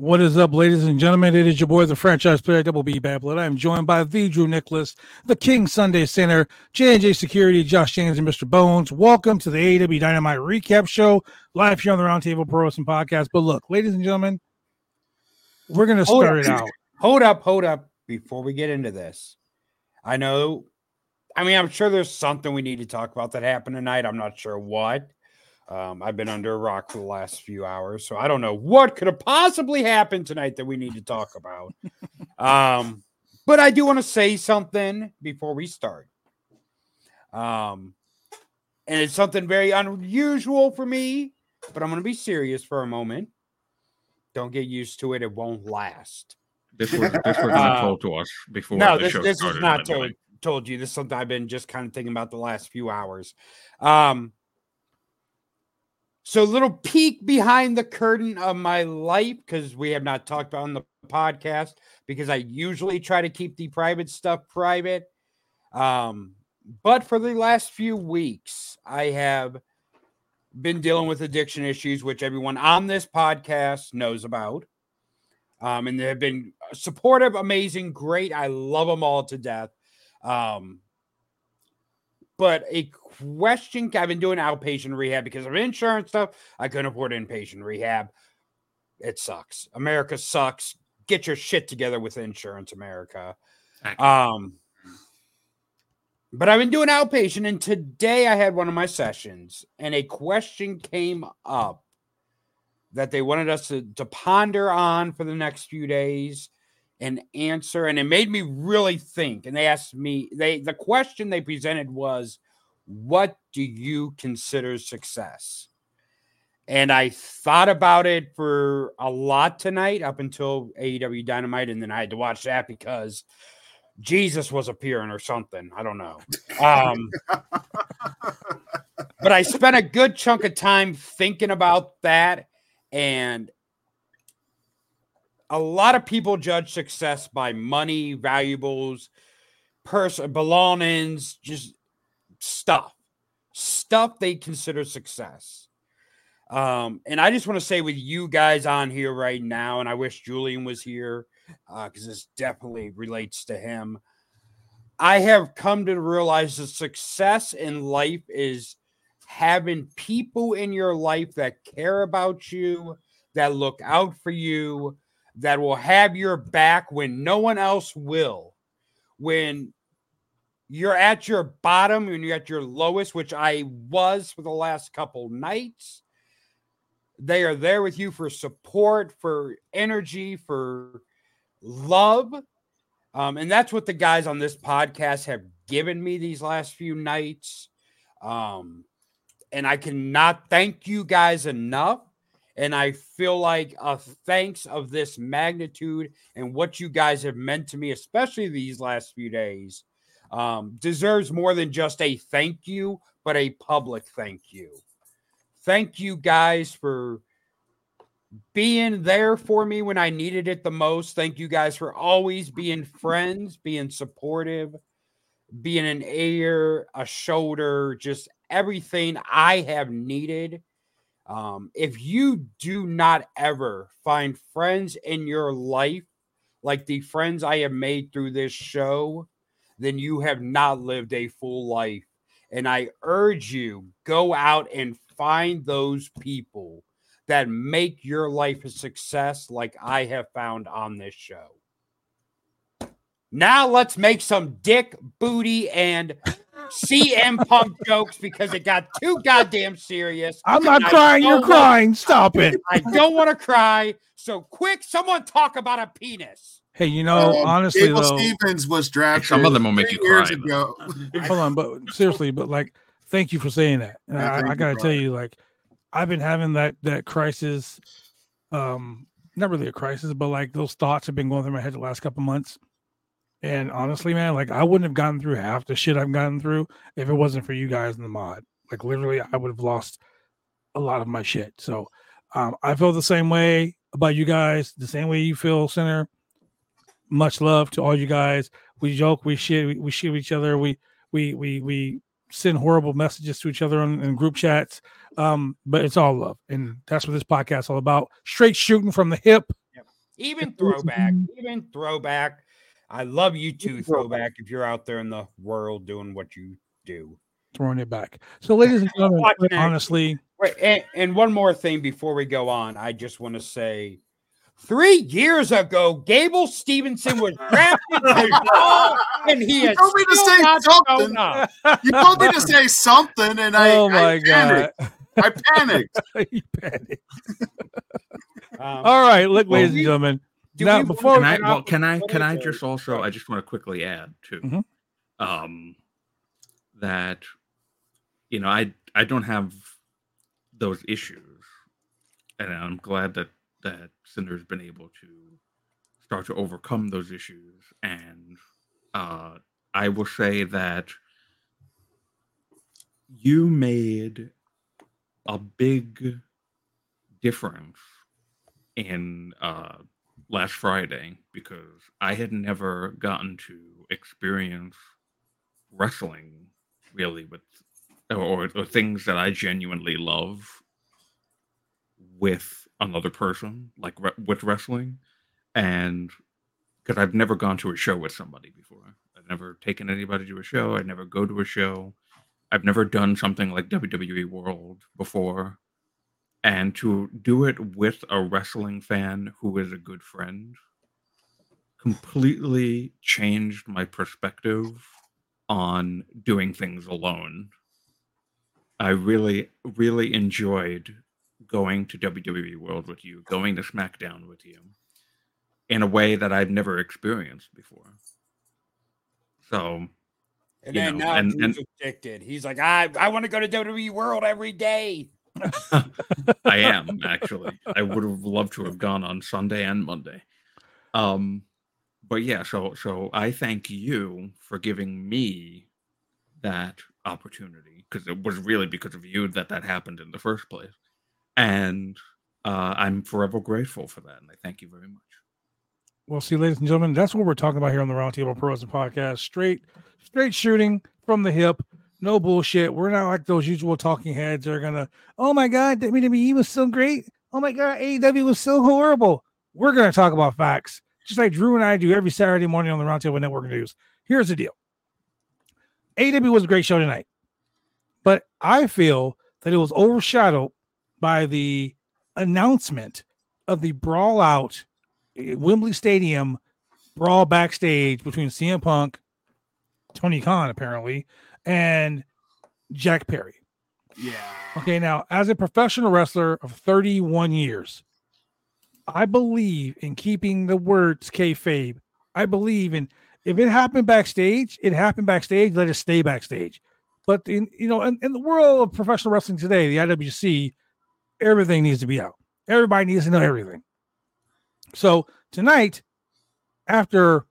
What is up, ladies and gentlemen? It is your boy, the franchise player, Double B Bad Blood. I am joined by the Drew Nicholas, the King Sunday Center, J&J Security, Josh James, and Mr. Bones. Welcome to the AEW Dynamite Recap Show, live here on the Roundtable Pro Wrestling Podcast. But look, ladies and gentlemen, we're going to start it out. Hold up. Before we get into this, I'm sure there's something we need to talk about that happened tonight. I'm not sure what. I've been under a rock for the last few hours, so I don't know what could have possibly happened tonight that we need to talk about. But I do want to say something before we start. And it's something very unusual for me, but I'm going to be serious for a moment. Don't get used to it. It won't last. This was not told to us before. No, the show this started, is not told you. This is something I've been just kind of thinking about the last few hours. So a little peek behind the curtain of my life, because we have not talked about on the podcast, because I usually try to keep the private stuff private. But for the last few weeks, I have been dealing with addiction issues, which everyone on this podcast knows about. And they have been supportive, amazing, great. I love them all to death. But a question, I've been doing outpatient rehab because of insurance stuff. I couldn't afford inpatient rehab. It sucks. America sucks. Get your shit together with insurance, America. But I've been doing outpatient, and today I had one of my sessions, and a question came up that they wanted us to ponder on for the next few days and answer, and it made me really think. And they asked me, the question they presented was, what do you consider success? And I thought about it for a lot tonight up until AEW Dynamite, and then I had to watch that because Jesus was appearing or something. I don't know. But I spent a good chunk of time thinking about that, and a lot of people judge success by money, valuables, belongings, just stuff they consider success. And I just want to say with you guys on here right now, and I wish Julian was here because this definitely relates to him. I have come to realize that success in life is having people in your life that care about you, that look out for you, that will have your back when no one else will. When you're at your bottom, when you're at your lowest, which I was for the last couple nights, they are there with you for support, for energy, for love. And that's what the guys on this podcast have given me these last few nights. And I cannot thank you guys enough. And I feel like a thanks of this magnitude and what you guys have meant to me, especially these last few days, deserves more than just a thank you, but a public thank you. Thank you guys for being there for me when I needed it the most. Thank you guys for always being friends, being supportive, being an ear, a shoulder, just everything I have needed. If you do not ever find friends in your life like the friends I have made through this show, then you have not lived a full life. And I urge you, go out and find those people that make your life a success like I have found on this show. Now let's make some dick, booty, and CM Punk jokes because it got too goddamn serious. I'm not crying. You're crying. Stop it. I don't want to cry. So quick, someone talk about a penis. Hey, honestly, Abel though, Stevens was drafted. Some of them will make you cry. Ago. Hold on, but seriously, thank you for saying that. And I gotta tell you, I've been having that crisis. Not really a crisis, but those thoughts have been going through my head the last couple months. And honestly, man, I wouldn't have gotten through half the shit I've gotten through if it wasn't for you guys in the mod. Literally, I would have lost a lot of my shit. So I feel the same way about you guys, the same way you feel, Center. Much love to all you guys. We joke, we shit each other. We send horrible messages to each other in group chats. But it's all love. And that's what this podcast is all about. Straight shooting from the hip. Yep. Even throwback. I love you too, throwback. If you're out there in the world doing what you do, throwing it back. So, ladies and gentlemen, honestly, right. And one more thing before we go on, I just want to say, 3 years ago, Gable Stevenson was drafted by Paul, and he has told me to say something. You told me to say something, and I panicked. I panicked. You panicked. All right, look, ladies and gentlemen. Now, before can I just also I just want to quickly add too, that I don't have those issues, and I'm glad that Cinder's been able to start to overcome those issues, and I will say that you made a big difference in last Friday, because I had never gotten to experience wrestling really or things that I genuinely love with another person, like with wrestling, and because I've never gone to a show with somebody before. I've never taken anybody to a show. I'd never go to a show. I've never done something like WWE World before. And to do it with a wrestling fan who is a good friend completely changed my perspective on doing things alone. I really, really enjoyed going to WWE World with you, going to SmackDown with you, in a way that I've never experienced before. So, and then now he's addicted. He's like, I want to go to WWE World every day. I am, actually. I would have loved to have gone on Sunday and Monday. But yeah, so I thank you for giving me that opportunity, because it was really because of you that happened in the first place. And I'm forever grateful for that, and I thank you very much. Well, see, ladies and gentlemen, that's what we're talking about here on the Roundtable Pro Wrestling Podcast. Straight shooting from the hip. No bullshit. We're not like those usual talking heads that are gonna, oh my God, WWE was so great. Oh my God, AEW was so horrible. We're gonna talk about facts, just like Drew and I do every Saturday morning on the Roundtable Network News. Here's the deal. AEW was a great show tonight, but I feel that it was overshadowed by the announcement of the brawl out at Wembley Stadium brawl backstage between CM Punk, Tony Khan apparently, and Jack Perry. Yeah. Okay, now as a professional wrestler of 31 years, I believe in keeping the words kayfabe. I believe in, if it happened backstage, it happened backstage. Let it stay backstage. But in the world of professional wrestling today, the IWC, everything needs to be out. Everybody needs to know everything. So tonight, after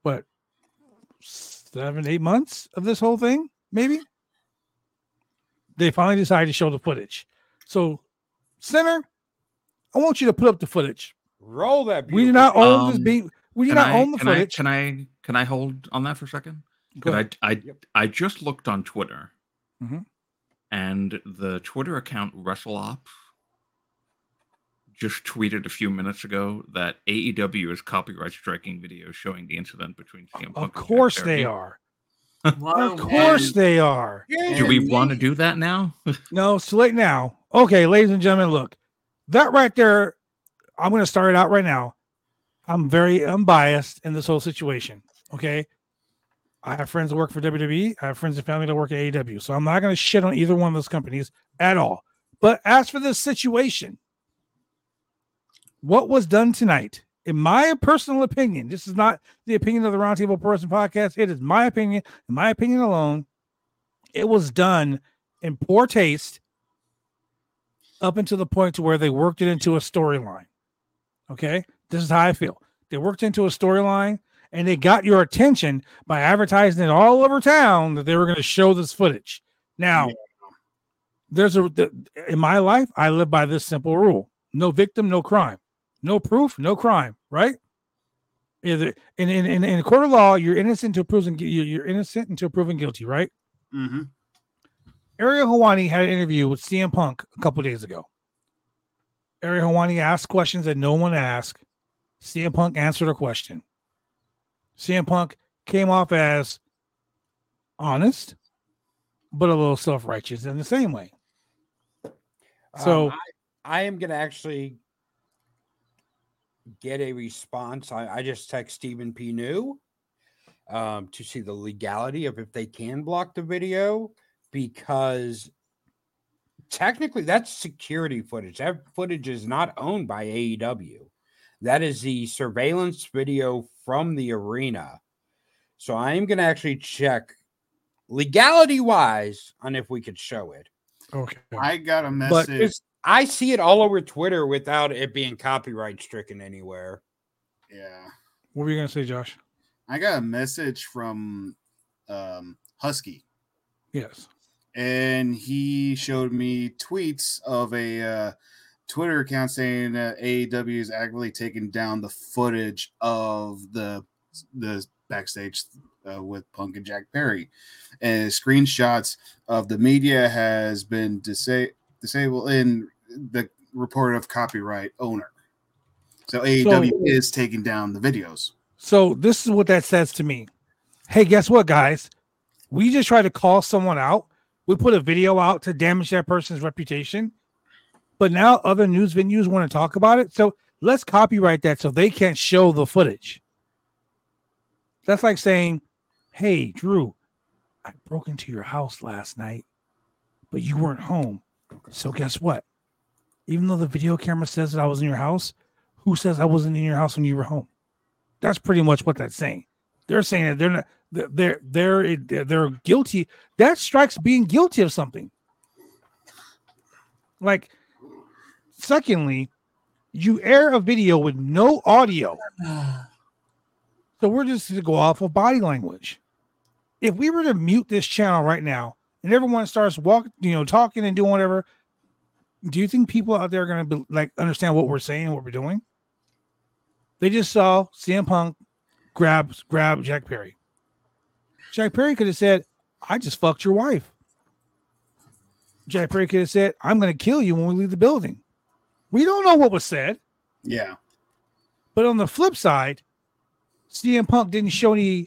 7-8 months of this whole thing, maybe, they finally decided to show the footage. So, Center, I want you to put up the footage. Roll that. We do not own this beat. We do not own the footage. Can I hold on that for a second? I just looked on Twitter, and the Twitter account WrestleOps just tweeted a few minutes ago that AEW is copyright striking videos showing the incident between CM Punk. Of course they are. Of course they are. Do we want to do that now? No, it's late now. Okay, ladies and gentlemen, look, that right there, I'm going to start it out right now. I'm very unbiased in this whole situation. Okay. I have friends that work for WWE. I have friends and family that work at AEW. So I'm not going to shit on either one of those companies at all. But as for this situation, what was done tonight, in my personal opinion, this is not the opinion of the Roundtable Pro Wrestling Podcast. It is my opinion, in my opinion alone. It was done in poor taste up until the point to where they worked it into a storyline. Okay? This is how I feel. They worked into a storyline and they got your attention by advertising it all over town that they were going to show this footage. Now, in my life, I live by this simple rule. No victim, no crime. No proof, no crime, right? In a court of law, you're innocent until proven guilty, right? Mm-hmm. Ariel Helwani had an interview with CM Punk a couple days ago. Ariel Helwani asked questions that no one asked. CM Punk answered a question. CM Punk came off as honest, but a little self-righteous in the same way. So I am going to actually get a response. I just text Stephen P. New to see the legality of if they can block the video, because technically that's security footage. That footage is not owned by AEW. That is the surveillance video from the arena. So I am going to actually check legality wise on if we could show it. Okay. I got a message. But I see it all over Twitter without it being copyright stricken anywhere. Yeah. What were you going to say, Josh? I got a message from Husky. Yes. And he showed me tweets of a Twitter account saying that AEW is actively taking down the footage of the backstage with Punk and Jack Perry. And screenshots of the media has been disabled in the report of copyright owner. So AEW is taking down the videos. So this is what that says to me. Hey, guess what, guys? We just tried to call someone out. We put a video out to damage that person's reputation. But now other news venues want to talk about it. So let's copyright that so they can't show the footage. That's like saying, hey, Drew, I broke into your house last night, but you weren't home. So guess what? Even though the video camera says that I was in your house, who says I wasn't in your house when you were home? That's pretty much what that's saying. They're saying that they're not, they're guilty. That strikes being guilty of something. Like, secondly, you air a video with no audio. So we're just going to go off of body language. If we were to mute this channel right now and everyone starts talking and doing whatever, do you think people out there are going to be understand what we're saying, what we're doing? They just saw CM Punk grab Jack Perry. Jack Perry could have said, I just fucked your wife. Jack Perry could have said, I'm going to kill you when we leave the building. We don't know what was said. Yeah. But on the flip side, CM Punk didn't show any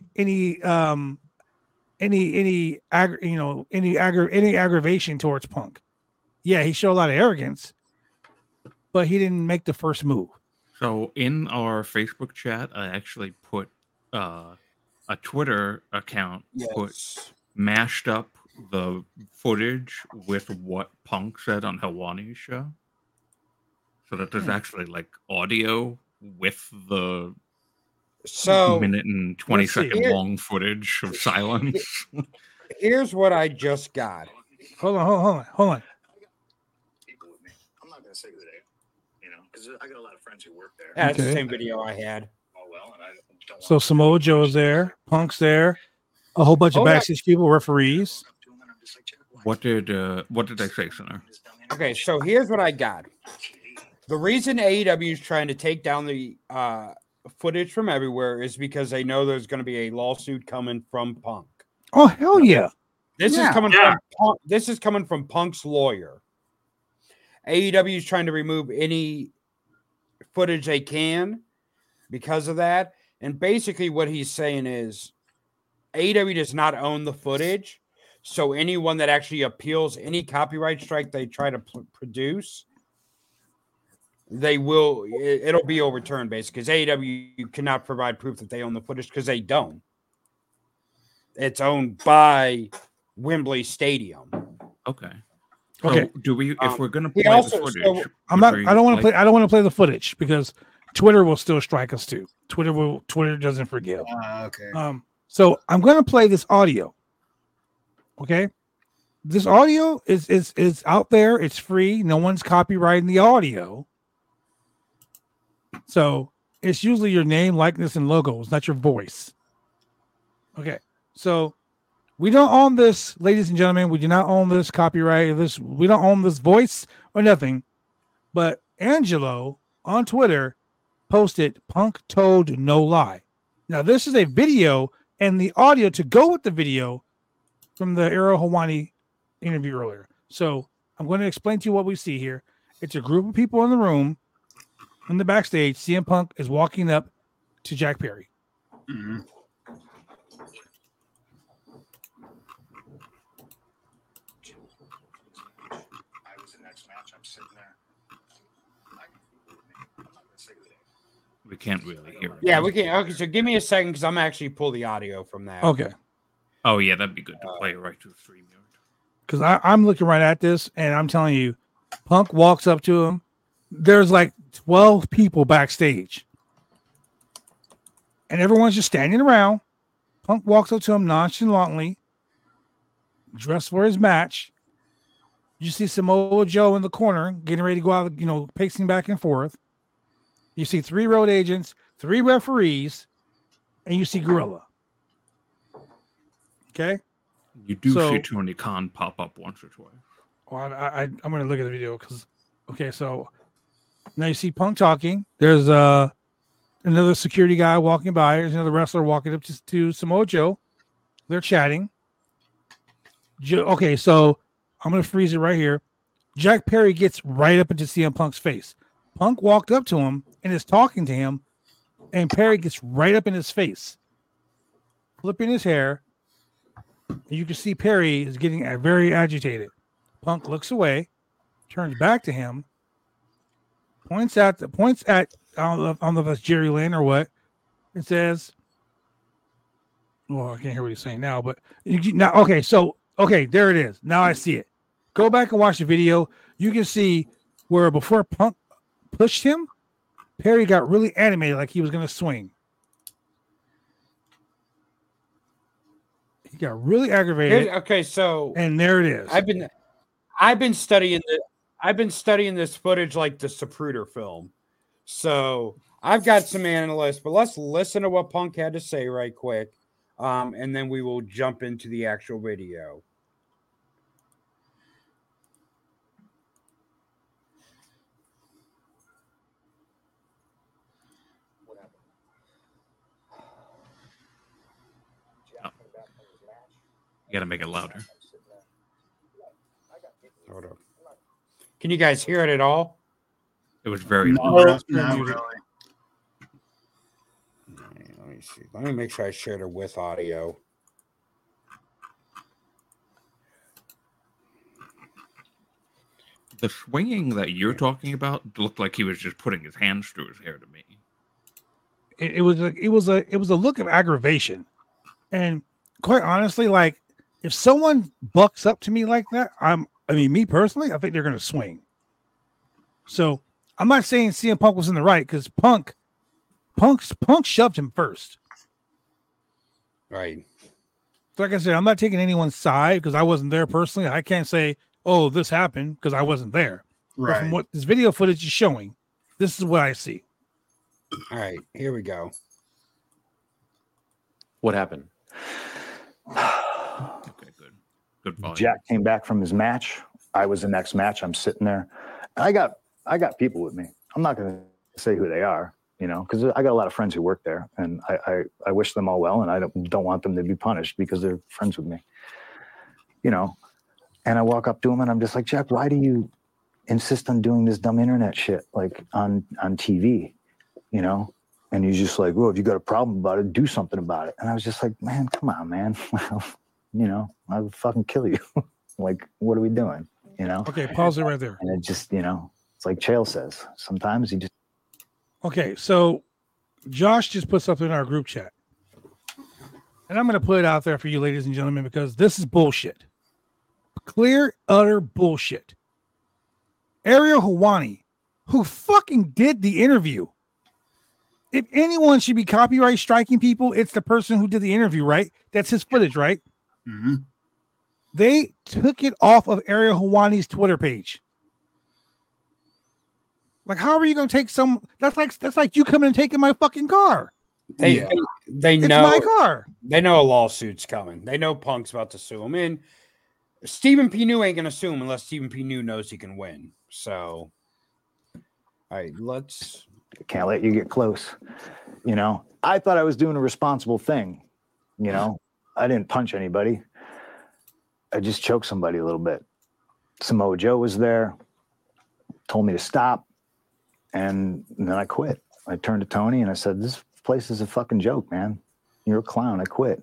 aggravation towards Punk. Yeah, he showed a lot of arrogance, but he didn't make the first move. So in our Facebook chat, I actually put a Twitter account mashed up the footage with what Punk said on Helwani's show, so that there's actually audio with the minute and 20-second long footage of silence. Here's what I just got. Hold on. I'm not gonna say today, because I got a lot of friends who work there. Yeah, it's the same video I had. Oh well, and I don't. So Samoa Joe's there, Punk's there, a whole bunch of backstage people, referees. What did they say, Senator? Okay, so here's what I got. The reason AEW is trying to take down the footage from everywhere is because they know there's going to be a lawsuit coming from Punk. Oh hell yeah! This is coming from Punk's lawyer. AEW is trying to remove any footage they can because of that. And basically what he's saying is AEW does not own the footage. So anyone that actually appeals any copyright strike they try to produce, it'll be overturned basically, because AEW cannot provide proof that they own the footage because they don't. It's owned by Wembley Stadium. Okay. So okay. Do we? If we're going to play the footage, I don't want to play. I don't want to play the footage because Twitter will still strike us too. Twitter doesn't forgive. Okay. So I'm going to play this audio. Okay. This audio is out there. It's free. No one's copyrighting the audio. So it's usually your name, likeness, and logo. It's not your voice. Okay. So we don't own this, ladies and gentlemen. We do not own this copyright. We don't own this voice or nothing. But Angelo on Twitter posted Punk told no lie. Now this is a video and the audio to go with the video from the Ariel Helwani interview earlier. So I'm going to explain to you what we see here. It's a group of people in the room. in the backstage, CM Punk is walking up to Jack Perry. Mhm. I was the next match. I'm sitting there. I'm not gonna say who they are. We can't really hear it. Yeah, we can. Okay, so give me a second because I'm actually pull the audio from that. Okay. Oh yeah, that'd be good to play right to the StreamYard. Because I'm looking right at this, and I'm telling you, Punk walks up to him. There's like 12 people backstage, and everyone's just standing around. Punk walks up to him nonchalantly, dressed for his match. You see Samoa Joe in the corner getting ready to go out, pacing back and forth. You see 3 road agents, 3 referees, and you see Gorilla. Okay? You do So- see Tony Khan pop up once or twice. Well, I'm going to look at the video because, okay, so now you see Punk talking. There's another security guy walking by. There's another wrestler walking up to Samoa Joe. They're chatting. Okay, so I'm going to freeze it right here. Jack Perry gets right up into CM Punk's face. Punk walked up to him and is talking to him, and Perry gets right up in his face, flipping his hair. You can see Perry is getting very agitated. Punk looks away, turns back to him, points at I don't know if that's Jerry Lynn or what. It says, well, I can't hear what he's saying now, but now okay, there it is. Now I see it. Go back and watch the video. You can see where before Punk pushed him, Perry got really animated like he was going to swing. He got really aggravated. Okay, so And there it is. I've been studying this footage like the Zapruder film. So I've got some analysts, but let's listen to what Punk had to say right quick. And then we will jump into the actual video. What happened? You got to make it louder. Hold up. Can you guys hear it at all? It was very No, loud. not really. Let me see. Let me make sure I shared it with audio. The swinging that you're talking about looked like he was just putting his hands through his hair to me. It was a look of aggravation, and quite honestly, like if someone bucks up to me like that, me personally, I think they're gonna swing. So I'm not saying CM Punk was in the right because Punk shoved him first. Right. So like I said, I'm not taking anyone's side because I wasn't there personally. I can't say, oh, this happened because I wasn't there. But Right. from what this video footage is showing, this is what I see. All right, here we go. What happened? Okay, good. Good volume. Jack came back from his match. I was the next match. I'm sitting there. And I got people with me. I'm not going to say who they are, because I got a lot of friends who work there, and I wish them all well, and I don't want them to be punished because they're friends with me, And I walk up to him and I'm just like, Jack, why do you insist on doing this dumb internet shit like on TV, And he's just like, well, if you got a problem about it, do something about it. And I was just like, man, come on, man. I would fucking kill you. Like, what are we doing? Okay, pause it right there. And it just, it's like Chael says, sometimes he just. Okay, so Josh just put something in our group chat. And I'm going to put it out there for you, ladies and gentlemen, because this is bullshit. Clear, utter bullshit. Ariel Helwani, who fucking did the interview. If anyone should be copyright striking people, it's the person who did the interview, right? That's his footage, right? Mm-hmm. They took it off of Ariel Helwani's Twitter page. Like, how are you going to take some? That's like you coming and taking my fucking car. They It's know my car. they know a lawsuit's coming. They know Punk's about to sue him. And Stephen P. New ain't gonna sue him unless Stephen P. New knows he can win. So, all right, let's. Can't let you get close. I thought I was doing a responsible thing. I didn't punch anybody. I just choked somebody a little bit. Samoa Joe was there, told me to stop. And then I quit. I turned to Tony and I said, this place is a fucking joke, man. You're a clown. I quit.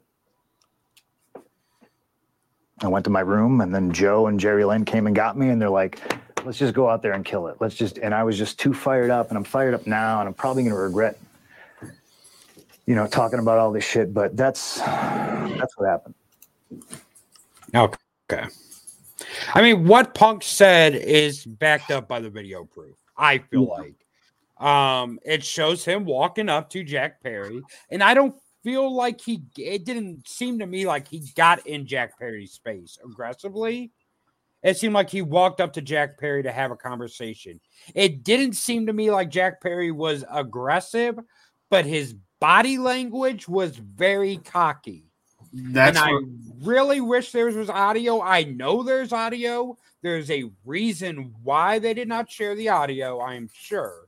I went to my room, and then Joe and Jerry Lynn came and got me, and they're like, let's just go out there and kill it. And I was just too fired up, and I'm fired up now, and I'm probably going to regret, talking about all this shit, but that's what happened. Okay. I mean, what Punk said is backed up by the video proof, I feel like. It shows him walking up to Jack Perry, and I don't feel like it didn't seem to me like he got in Jack Perry's space aggressively. It seemed like he walked up to Jack Perry to have a conversation. It didn't seem to me like Jack Perry was aggressive, but his body language was very cocky. I really wish there was audio. I know there's audio. There's a reason why they did not share the audio, I'm sure.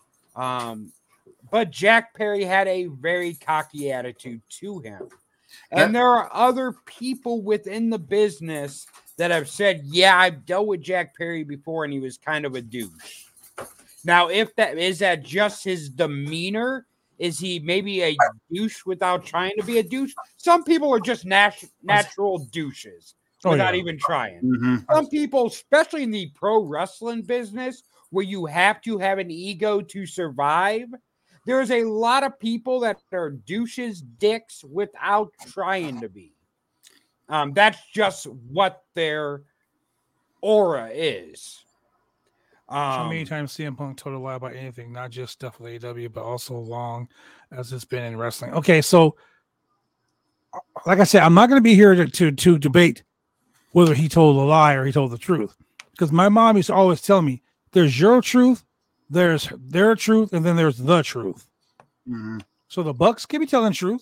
But Jack Perry had a very cocky attitude to him. And there are other people within the business that have said, yeah, I've dealt with Jack Perry before and he was kind of a douche. Now, is that just his demeanor? Is he maybe a douche without trying to be a douche? Some people are just natural douches without even trying. Mm-hmm. Some people, especially in the pro wrestling business, where you have to have an ego to survive, there's a lot of people that are douches, dicks without trying to be. That's just what their aura is. So many times CM Punk told a lie about anything, not just stuff with AEW, but also long as it's been in wrestling. Okay, so like I said, I'm not going to be here to debate whether he told a lie or he told the truth, because my mom used to always tell me, there's your truth, there's their truth, and then there's the truth. Mm-hmm. So the Bucks could be telling the truth.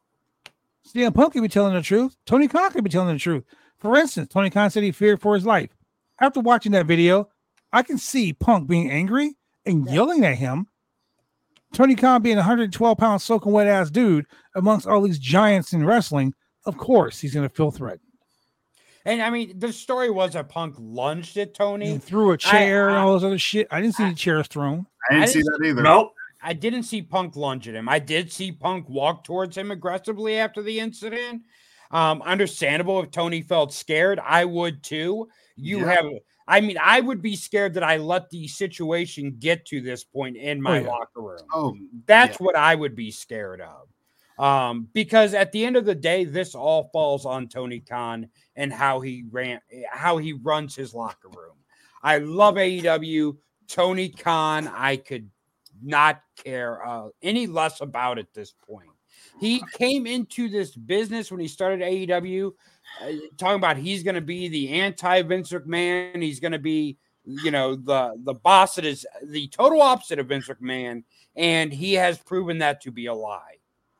CM Punk could be telling the truth. Tony Khan could be telling the truth. For instance, Tony Khan said he feared for his life. After watching that video, I can see Punk being angry and yelling at him. Tony Khan being a 112-pound soaking wet ass dude amongst all these giants in wrestling, of course he's going to feel threatened. And I mean, the story was that Punk lunged at Tony. He threw a chair and all this other shit. I didn't see the chairs thrown. I didn't see that either. Nope. I didn't see Punk lunge at him. I did see Punk walk towards him aggressively after the incident. Understandable if Tony felt scared. I would too. I would be scared that I let the situation get to this point in my locker room. That's what I would be scared of. Because at the end of the day, this all falls on Tony Khan and how he runs his locker room. I love AEW. Tony Khan, I could not care any less about at this point. He came into this business when he started AEW talking about he's going to be the anti-Vince McMahon. He's going to be, the boss that is the total opposite of Vince McMahon, and he has proven that to be a lie.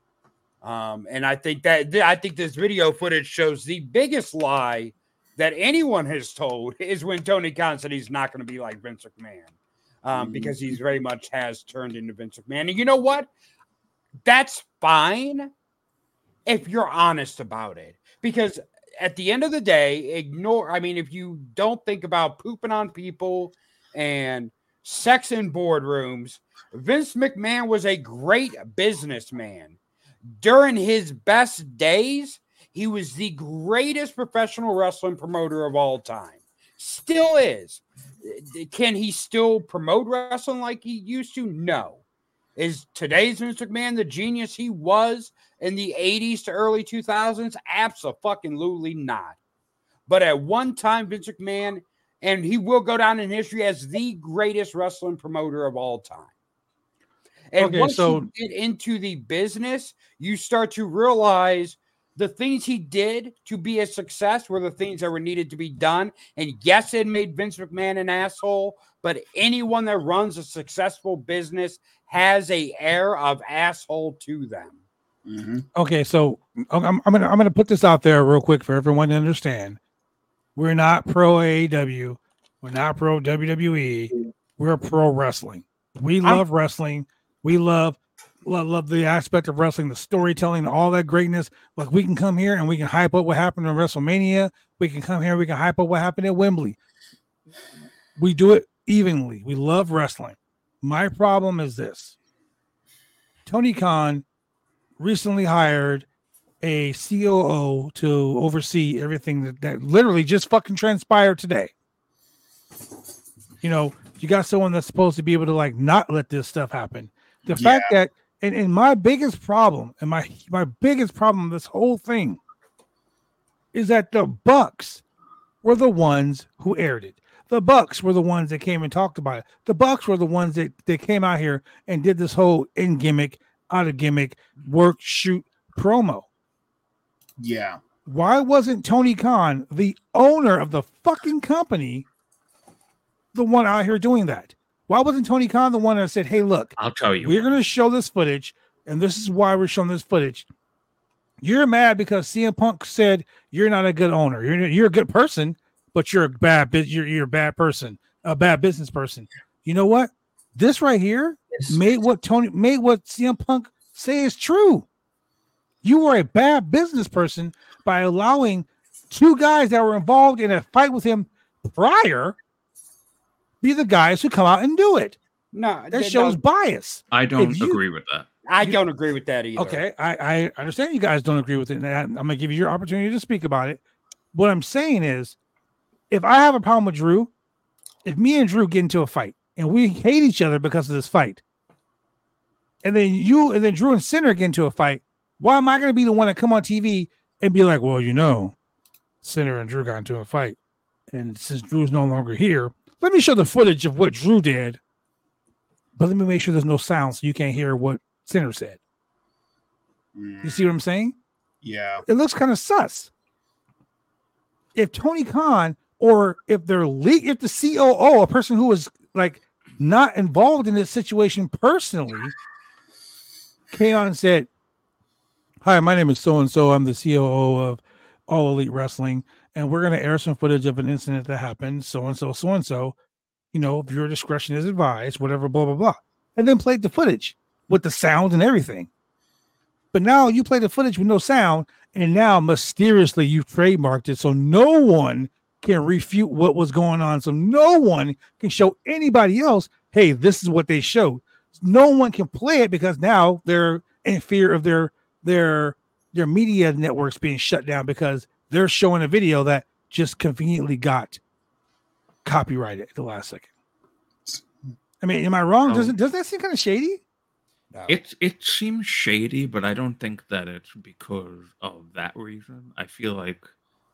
And I think this video footage shows the biggest lie that anyone has told is when Tony Khan said he's not going to be like Vince McMahon, because he's very much has turned into Vince McMahon. And you know what? That's fine if you're honest about it, because at the end of the day, if you don't think about pooping on people and sex in boardrooms, Vince McMahon was a great businessman. During his best days, he was the greatest professional wrestling promoter of all time. Still is. Can he still promote wrestling like he used to? No. Is today's Vince McMahon the genius he was in the 80s to early 2000s? Absolutely not. But at one time, Vince McMahon, and he will go down in history as the greatest wrestling promoter of all time. And once you get into the business, you start to realize the things he did to be a success were the things that were needed to be done. And yes, it made Vince McMahon an asshole, but anyone that runs a successful business has an air of asshole to them. Mm-hmm. Okay, so I'm gonna put this out there real quick for everyone to understand. We're not pro AEW. We're not pro WWE. We're pro wrestling. We love wrestling. We love the aspect of wrestling, the storytelling, all that greatness. Like, we can come here and we can hype up what happened in WrestleMania. We can come here, we can hype up what happened at Wembley. We do it evenly. We love wrestling. My problem is this. Tony Khan recently hired a COO to oversee everything that literally just fucking transpired today. You know, you got someone that's supposed to be able to like not let this stuff happen. The fact that, and my biggest problem, and my biggest problem with this whole thing is that the Bucks were the ones who aired it. The Bucks were the ones that came and talked about it. The Bucks were the ones that came out here and did this whole in gimmick, out of gimmick, work, shoot promo. Yeah. Why wasn't Tony Khan, the owner of the fucking company, the one out here doing that? Why wasn't Tony Khan the one that said, hey, look, I'll tell you. We're going to show this footage, and this is why we're showing this footage. You're mad because CM Punk said you're not a good owner. You're a good person, but you're a bad person, a bad business person. You know what? This right here made what CM Punk say is true. You were a bad business person by allowing two guys that were involved in a fight with him prior be the guys who come out and do it. No, that shows bias. I don't agree with that. I don't agree with that either. Okay, I understand you guys don't agree with it. And I'm going to give you your opportunity to speak about it. What I'm saying is, if I have a problem with Drew, if me and Drew get into a fight and we hate each other because of this fight, and then Drew and Sinner get into a fight, why am I going to be the one to come on TV and be like, well, you know, Sinner and Drew got into a fight, and since Drew's no longer here, let me show the footage of what Drew did, but let me make sure there's no sound so you can't hear what Sinner said. You see what I'm saying? Yeah. It looks kind of sus. If Tony Khan or if the COO, a person who was like not involved in this situation personally, came on and said, hi, my name is so-and-so. I'm the COO of All Elite Wrestling, and we're going to air some footage of an incident that happened, so-and-so, so-and-so. You know, your discretion is advised, whatever, blah, blah, blah. And then played the footage with the sound and everything. But now you play the footage with no sound, and now mysteriously you've trademarked it so no one can refute what was going on. So no one can show anybody else, hey, this is what they showed. No one can play it because now they're in fear of their media networks being shut down because they're showing a video that just conveniently got copyrighted at the last second. I mean, am I wrong? Doesn't that seem kind of shady? No. It seems shady, but I don't think that it's because of that reason. I feel like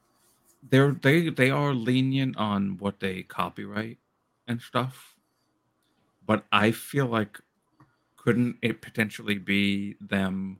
they are lenient on what they copyright and stuff. But I feel like couldn't it potentially be them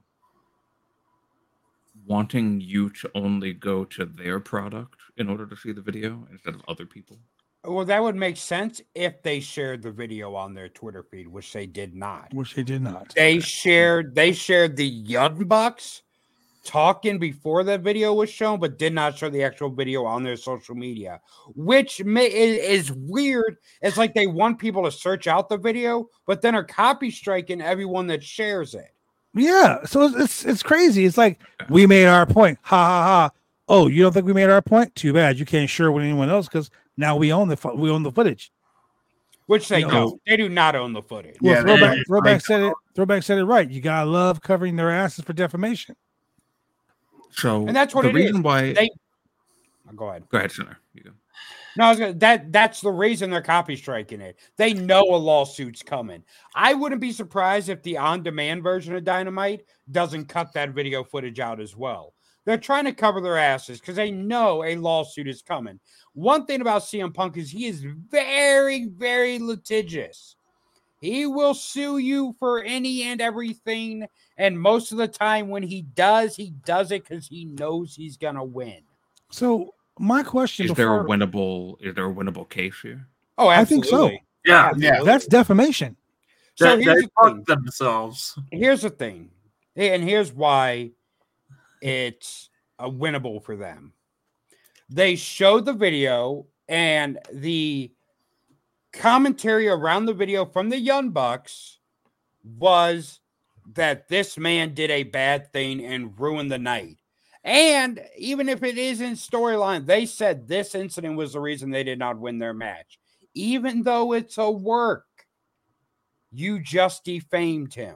wanting you to only go to their product in order to see the video instead of other people? Well, that would make sense if they shared the video on their Twitter feed, which they did not. They shared the Young Bucks talking before that video was shown, but did not show the actual video on their social media, which is weird. It's like they want people to search out the video, but then are copy striking everyone that shares it. Yeah, so it's crazy. It's like, we made our point. Ha ha ha. Oh, you don't think we made our point? Too bad. You can't share with anyone else because now we own the footage. Which they don't. They do not own the footage. Well, Throwback said it right. You gotta love covering their asses for defamation. So, and that's what the reason why. Go ahead. Go ahead, Sinner. You go. No, that's the reason they're copy striking it. They know a lawsuit's coming. I wouldn't be surprised if the on-demand version of Dynamite doesn't cut that video footage out as well. They're trying to cover their asses because they know a lawsuit is coming. One thing about CM Punk is he is very, very litigious. He will sue you for any and everything. And most of the time when he does it because he knows he's going to win. So my question is there a winnable case here? Oh, absolutely. I think so. Yeah. That's defamation. So they fucked themselves. Here's the thing. And here's why it's a winnable for them. They showed the video, and the commentary around the video from the Young Bucks was that this man did a bad thing and ruined the night. And even if it isn't storyline, they said this incident was the reason they did not win their match, even though it's a work. you just defamed him.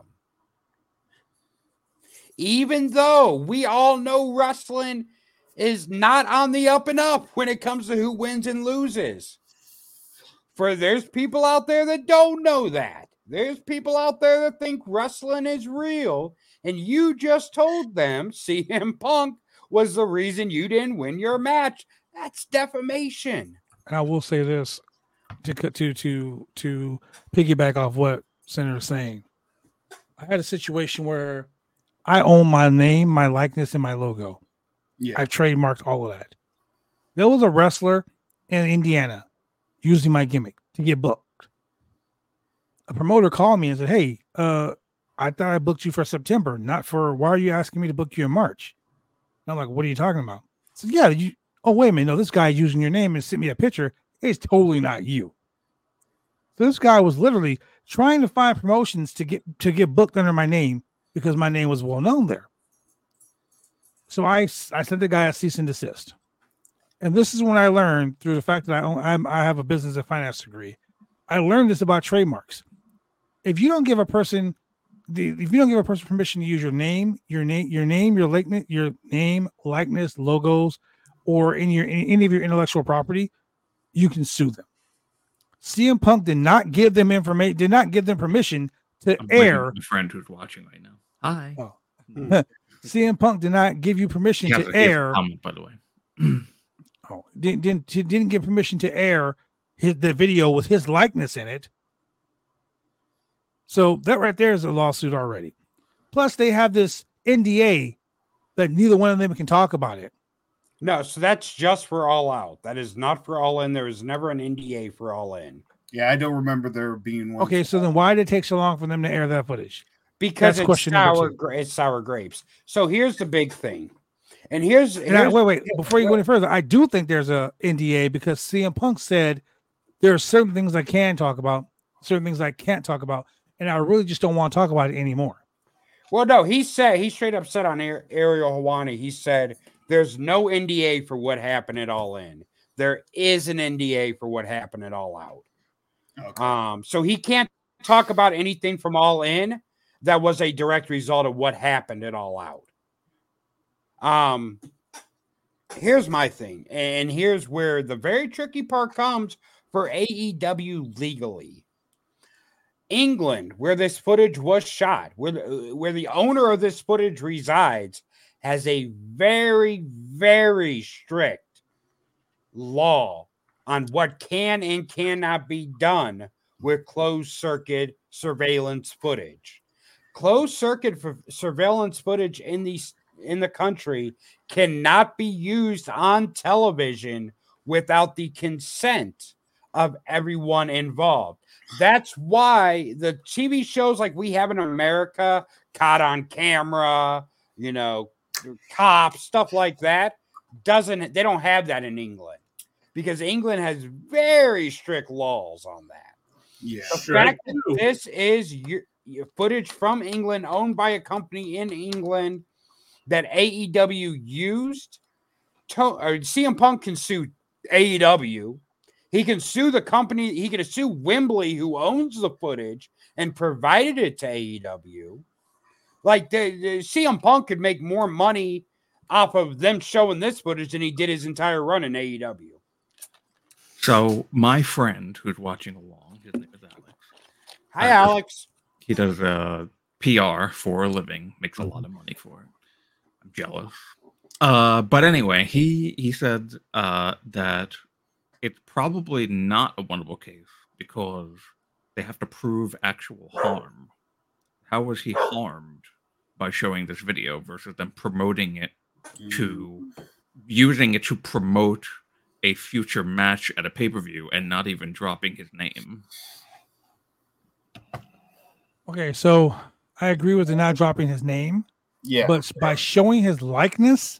Even though we all know wrestling is not on the up and up when it comes to who wins and loses. For there's people out there that don't know that. There's people out there that think wrestling is real. And you just told them CM Punk was the reason you didn't win your match. That's defamation. And I will say this to piggyback off what Senator's saying. I had a situation where I own my name, my likeness, and my logo. Yeah. I trademarked all of that. There was a wrestler in Indiana using my gimmick to get booked. A promoter called me and said, "Hey, I thought I booked you for September, not for. Why are you asking me to book you in March?" And I'm like, "What are you talking about?" I said, "Yeah, you. Oh, wait a minute. No, this guy using your name and sent me a picture. It's totally not you." So this guy was literally trying to find promotions to get booked under my name because my name was well known there. So I sent the guy a cease and desist. And this is when I learned, through the fact that I have a business and finance degree, I learned this about trademarks. If you don't give a person permission to use your name, your name, likeness, logos, or any of your intellectual property, you can sue them. CM Punk did not give them information, did not give them permission to air. A friend who's watching right now. Hi. Oh. CM Punk did not give you permission to air. Comment, by the way. Didn't give permission to air the video with his likeness in it. So that right there is a lawsuit already. Plus, they have this NDA that neither one of them can talk about it. No, so that's just for All Out. That is not for All In. There is never an NDA for All In. Yeah, I don't remember there being one. Okay, so then why did it take so long for them to air that footage? Because it's sour grapes. So here's the big thing. And wait, before you go any further, I do think there's a NDA because CM Punk said there are certain things I can talk about, certain things I can't talk about, and I really just don't want to talk about it anymore. Well, no, he straight up said on Ariel Helwani, he said there's no NDA for what happened at All In. There is an NDA for what happened at All Out. Okay. So he can't talk about anything from All In that was a direct result of what happened at All Out. Here's my thing, and here's where the very tricky part comes for AEW legally. England, where this footage was shot, where the owner of this footage resides, has a very, very strict law on what can and cannot be done with closed circuit surveillance footage. Closed circuit surveillance footage in the country cannot be used on television without the consent of everyone involved. That's why the TV shows like we have in America, Caught on Camera, Cops, stuff like that, they don't have that in England because England has very strict laws on that. Yeah, the fact that this is your footage from England, owned by a company in England that AEW used, or CM Punk can sue AEW. He can sue the company. He can sue Wembley, who owns the footage and provided it to AEW. Like the CM Punk could make more money off of them showing this footage than he did his entire run in AEW. So my friend who's watching along, his name is Alex. Hi, Alex. He does PR for a living, makes a lot of money for it. I'm jealous. But anyway, he said that it's probably not a winnable case because they have to prove actual harm. How was he harmed by showing this video versus them promoting it using it to promote a future match at a pay-per-view and not even dropping his name? Okay, so I agree with the not dropping his name. Yeah. But by showing his likeness,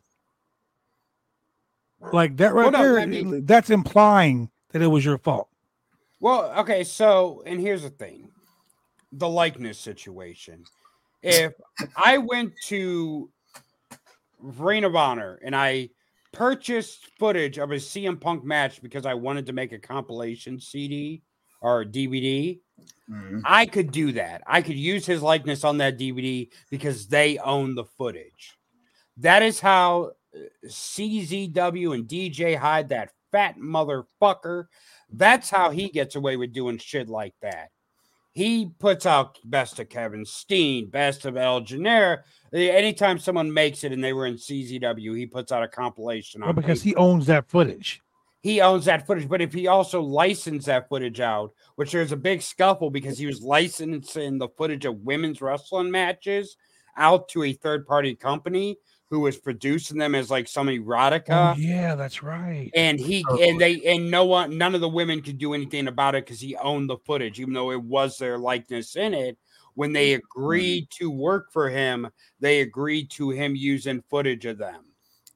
like that right there, that's implying that it was your fault. Well, okay, so, and here's the thing. The likeness situation. If I went to Ring of Honor and I purchased footage of a CM Punk match because I wanted to make a compilation CD or DVD, I could do that. I could use his likeness on that DVD because they own the footage. That is how CZW and DJ Hyde, that fat motherfucker, that's how he gets away with doing shit like that. He puts out best of Kevin Steen, best of El Genera. Anytime someone makes it and they were in CZW, he puts out a compilation. Well, because he owns that footage. He owns that footage, but if he also licensed that footage out, which there's a big scuffle because he was licensing the footage of women's wrestling matches out to a third-party company who was producing them as like some erotica. Oh, yeah, that's right. And none of the women could do anything about it because he owned the footage, even though it was their likeness in it. When they agreed to work for him, they agreed to him using footage of them.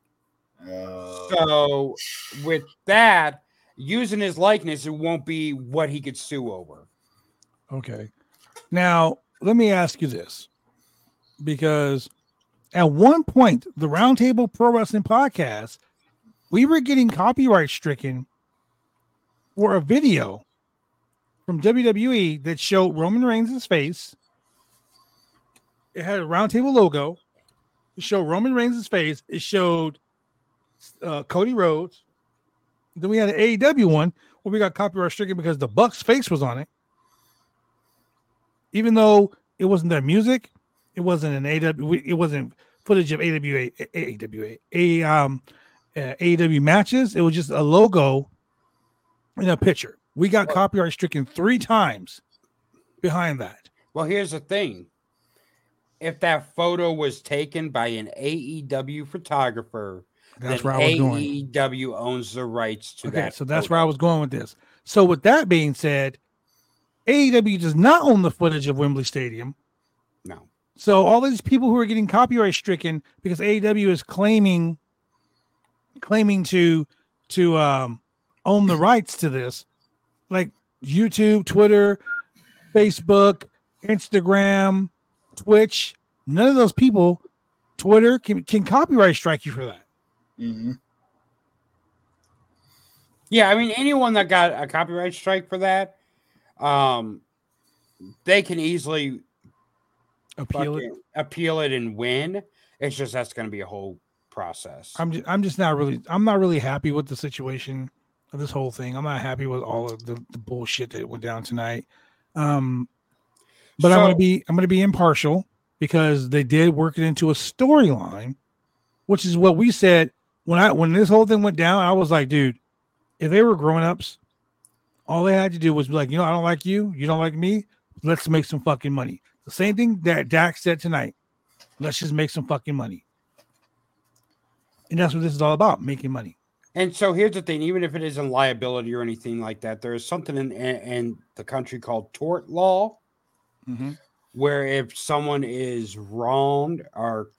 So with that, using his likeness, it won't be what he could sue over. Okay. Now, let me ask you this. Because at one point, the Roundtable Pro Wrestling Podcast, we were getting copyright stricken for a video from WWE that showed Roman Reigns' face. It had a Roundtable logo. It showed Roman Reigns' face. It showed Cody Rhodes. Then we had an AEW one where we got copyright stricken because the Buck's face was on it. Even though it wasn't their music, it wasn't an AEW, it wasn't footage of AEW matches. It was just a logo in a picture. We got copyright stricken 3 times behind that. Well, here's the thing. If that photo was taken by an AEW photographer, that's then where I was going. AEW owns the rights to that. So that's where I was going with this. So with that being said, AEW does not own the footage of Wembley Stadium. No. So all these people who are getting copyright stricken because AEW is claiming to own the rights to this, like YouTube, Twitter, Facebook, Instagram, Twitch, none of those people, Twitter can copyright strike you for that. Mm-hmm. Yeah, I mean, anyone that got a copyright strike for that, they can easily appeal it and win. It's just that's going to be a whole process. I'm not really happy with the situation of this whole thing. I'm not happy with all of the bullshit that went down tonight. But I'm gonna be impartial because they did work it into a storyline, which is what we said when this whole thing went down. I was like, dude, if they were grown-ups, all they had to do was be like, I don't like you, you don't like me, let's make some fucking money. The same thing that Dax said tonight. Let's just make some fucking money. And that's what this is all about, making money. And so here's the thing, even if it isn't liability or anything like that, there is something in the country called tort law, where if someone is wronged or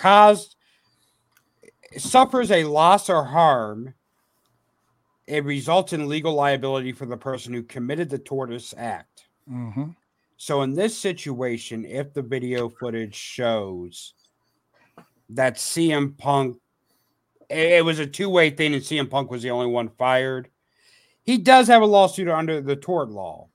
suffers a loss or harm, it results in legal liability for the person who committed the tortious act. Mm-hmm. So in this situation, if the video footage shows that CM Punk, it was a two-way thing and CM Punk was the only one fired, he does have a lawsuit under the tort law.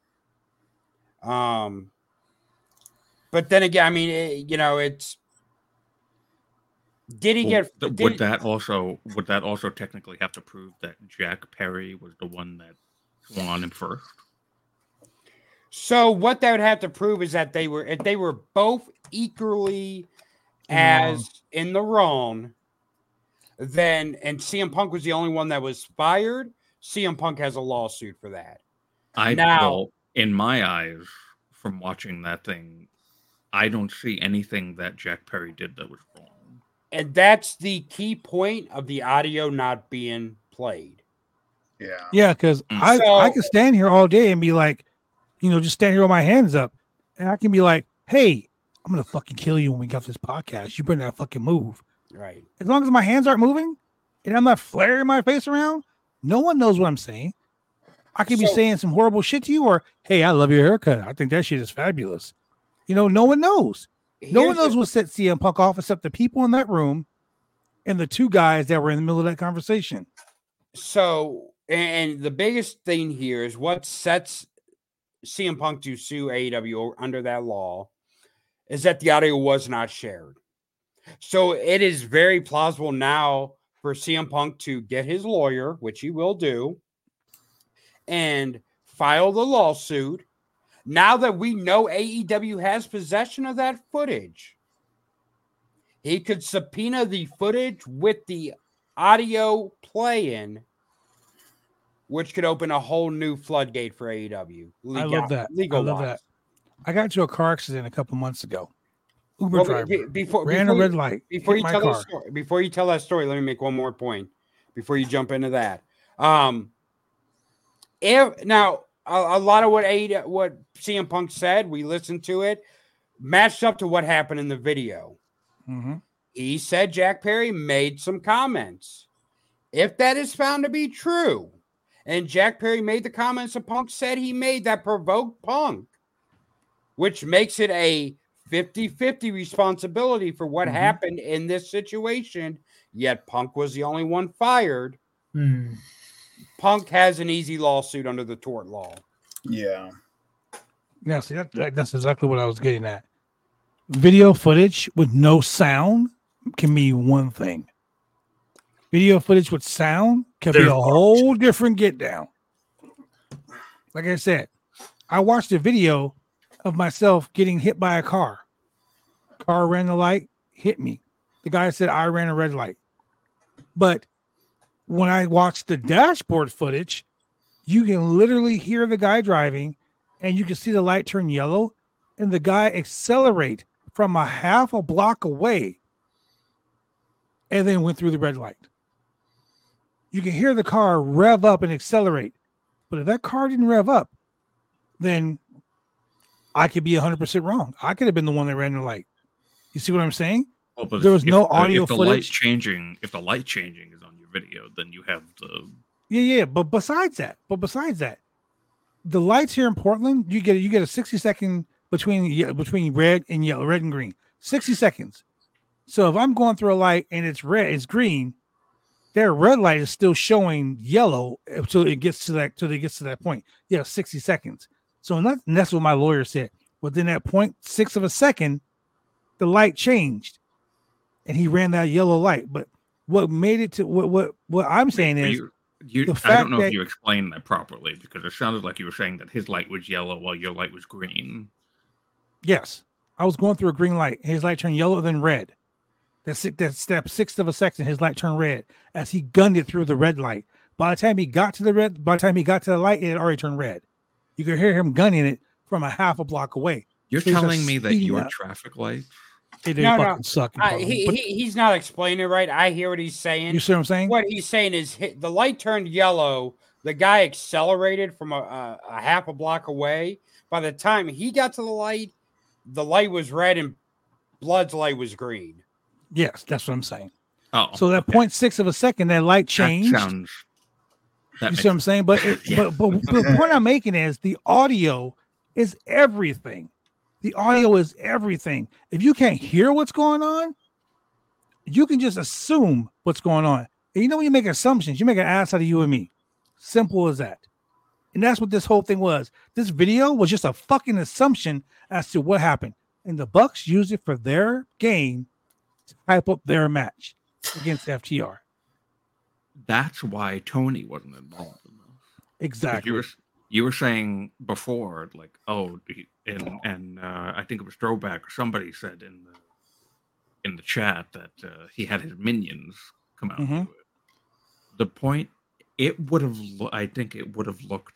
But then again, I mean, it's. Did he would that also technically have to prove that Jack Perry was the one that swung on him first? So what that would have to prove is that if they were both equally as in the wrong, then and CM Punk was the only one that was fired, CM Punk has a lawsuit for that. In my eyes, from watching that thing, I don't see anything that Jack Perry did that was wrong. And that's the key point of the audio not being played. Yeah. Yeah, because I can stand here all day and be like, just stand here with my hands up. And I can be like, hey, I'm going to fucking kill you when we get off this podcast. You better not fucking move. Right. As long as my hands aren't moving and I'm not flaring my face around, no one knows what I'm saying. I could be saying some horrible shit to you or, hey, I love your haircut. I think that shit is fabulous. No one knows. No one knows what set CM Punk off except the people in that room and the 2 guys that were in the middle of that conversation. So, and the biggest thing here is what sets CM Punk to sue AEW under that law is that the audio was not shared. So it is very plausible now for CM Punk to get his lawyer, which he will do, and file the lawsuit. Now that we know AEW has possession of that footage, he could subpoena the footage with the audio playing, which could open a whole new floodgate for AEW. I love that. I love that. I got into a car accident a couple months ago. Uber driver ran a red light. Before you tell that story, let me make one more point before you jump into that. Now a lot of what CM Punk said, we listened to it, matched up to what happened in the video. Mm-hmm. He said Jack Perry made some comments. If that is found to be true, and Jack Perry made the comments that Punk said he made that provoked Punk, which makes it a 50-50 responsibility for what happened in this situation, yet Punk was the only one fired. Punk has an easy lawsuit under the tort law. Yeah. Yeah, see, that's exactly what I was getting at. Video footage with no sound can mean one thing. Video footage with sound can be a whole different get down. Like I said, I watched a video of myself getting hit by a car. Car ran the light, hit me. The guy said I ran a red light. But when I watched the dashboard footage, you can literally hear the guy driving and you can see the light turn yellow and the guy accelerate from a half a block away and then went through the red light. You can hear the car rev up and accelerate. But if that car didn't rev up, then I could be 100% wrong. I could have been the one that ran the light. You see what I'm saying? Well, but there was no audio if the footage. If the light changing is on your video, then you have the But besides that, the lights here in Portland, you get a 60-second between red and yellow, red and green, 60 seconds. So if I'm going through a light and it's red, it's green, their red light is still showing yellow until it gets to that point. Yeah, 60 seconds. So that's what my lawyer said. Within that 0.6 of a second, the light changed, and he ran that yellow light. But what made it to what I'm saying is, I don't know if you explained that properly, because it sounded like you were saying that his light was yellow while your light was green. Yes, I was going through a green light. His light turned yellow, then red. That step 6th of a second, his light turned red as he gunned it through the red light. By the time he got to the light, it had already turned red. You could hear him gunning it from a half a block away. You're telling me that your traffic lights? Fucking suck. He's not explaining it right. I hear what he's saying. You see what I'm saying? What he's saying is the light turned yellow. The guy accelerated from a half a block away. By the time he got to the light was red and Blood's light was green. Yes, that's what I'm saying. Oh, so that 0.6 of a second, that light changed. You see what I'm saying? But the point I'm making is the audio is everything. The audio is everything. If you can't hear what's going on, you can just assume what's going on. And you know, when you make assumptions, you make an ass out of you and me. Simple as that. And that's what this whole thing was. This video was just a fucking assumption as to what happened. And the Bucks used it for their game to hype up their match against FTR. That's why Tony wasn't involved in this. Exactly. You were saying before, like, I think it was Throwback or somebody said in the chat that he had his minions come out and do it. The point, I think it would have looked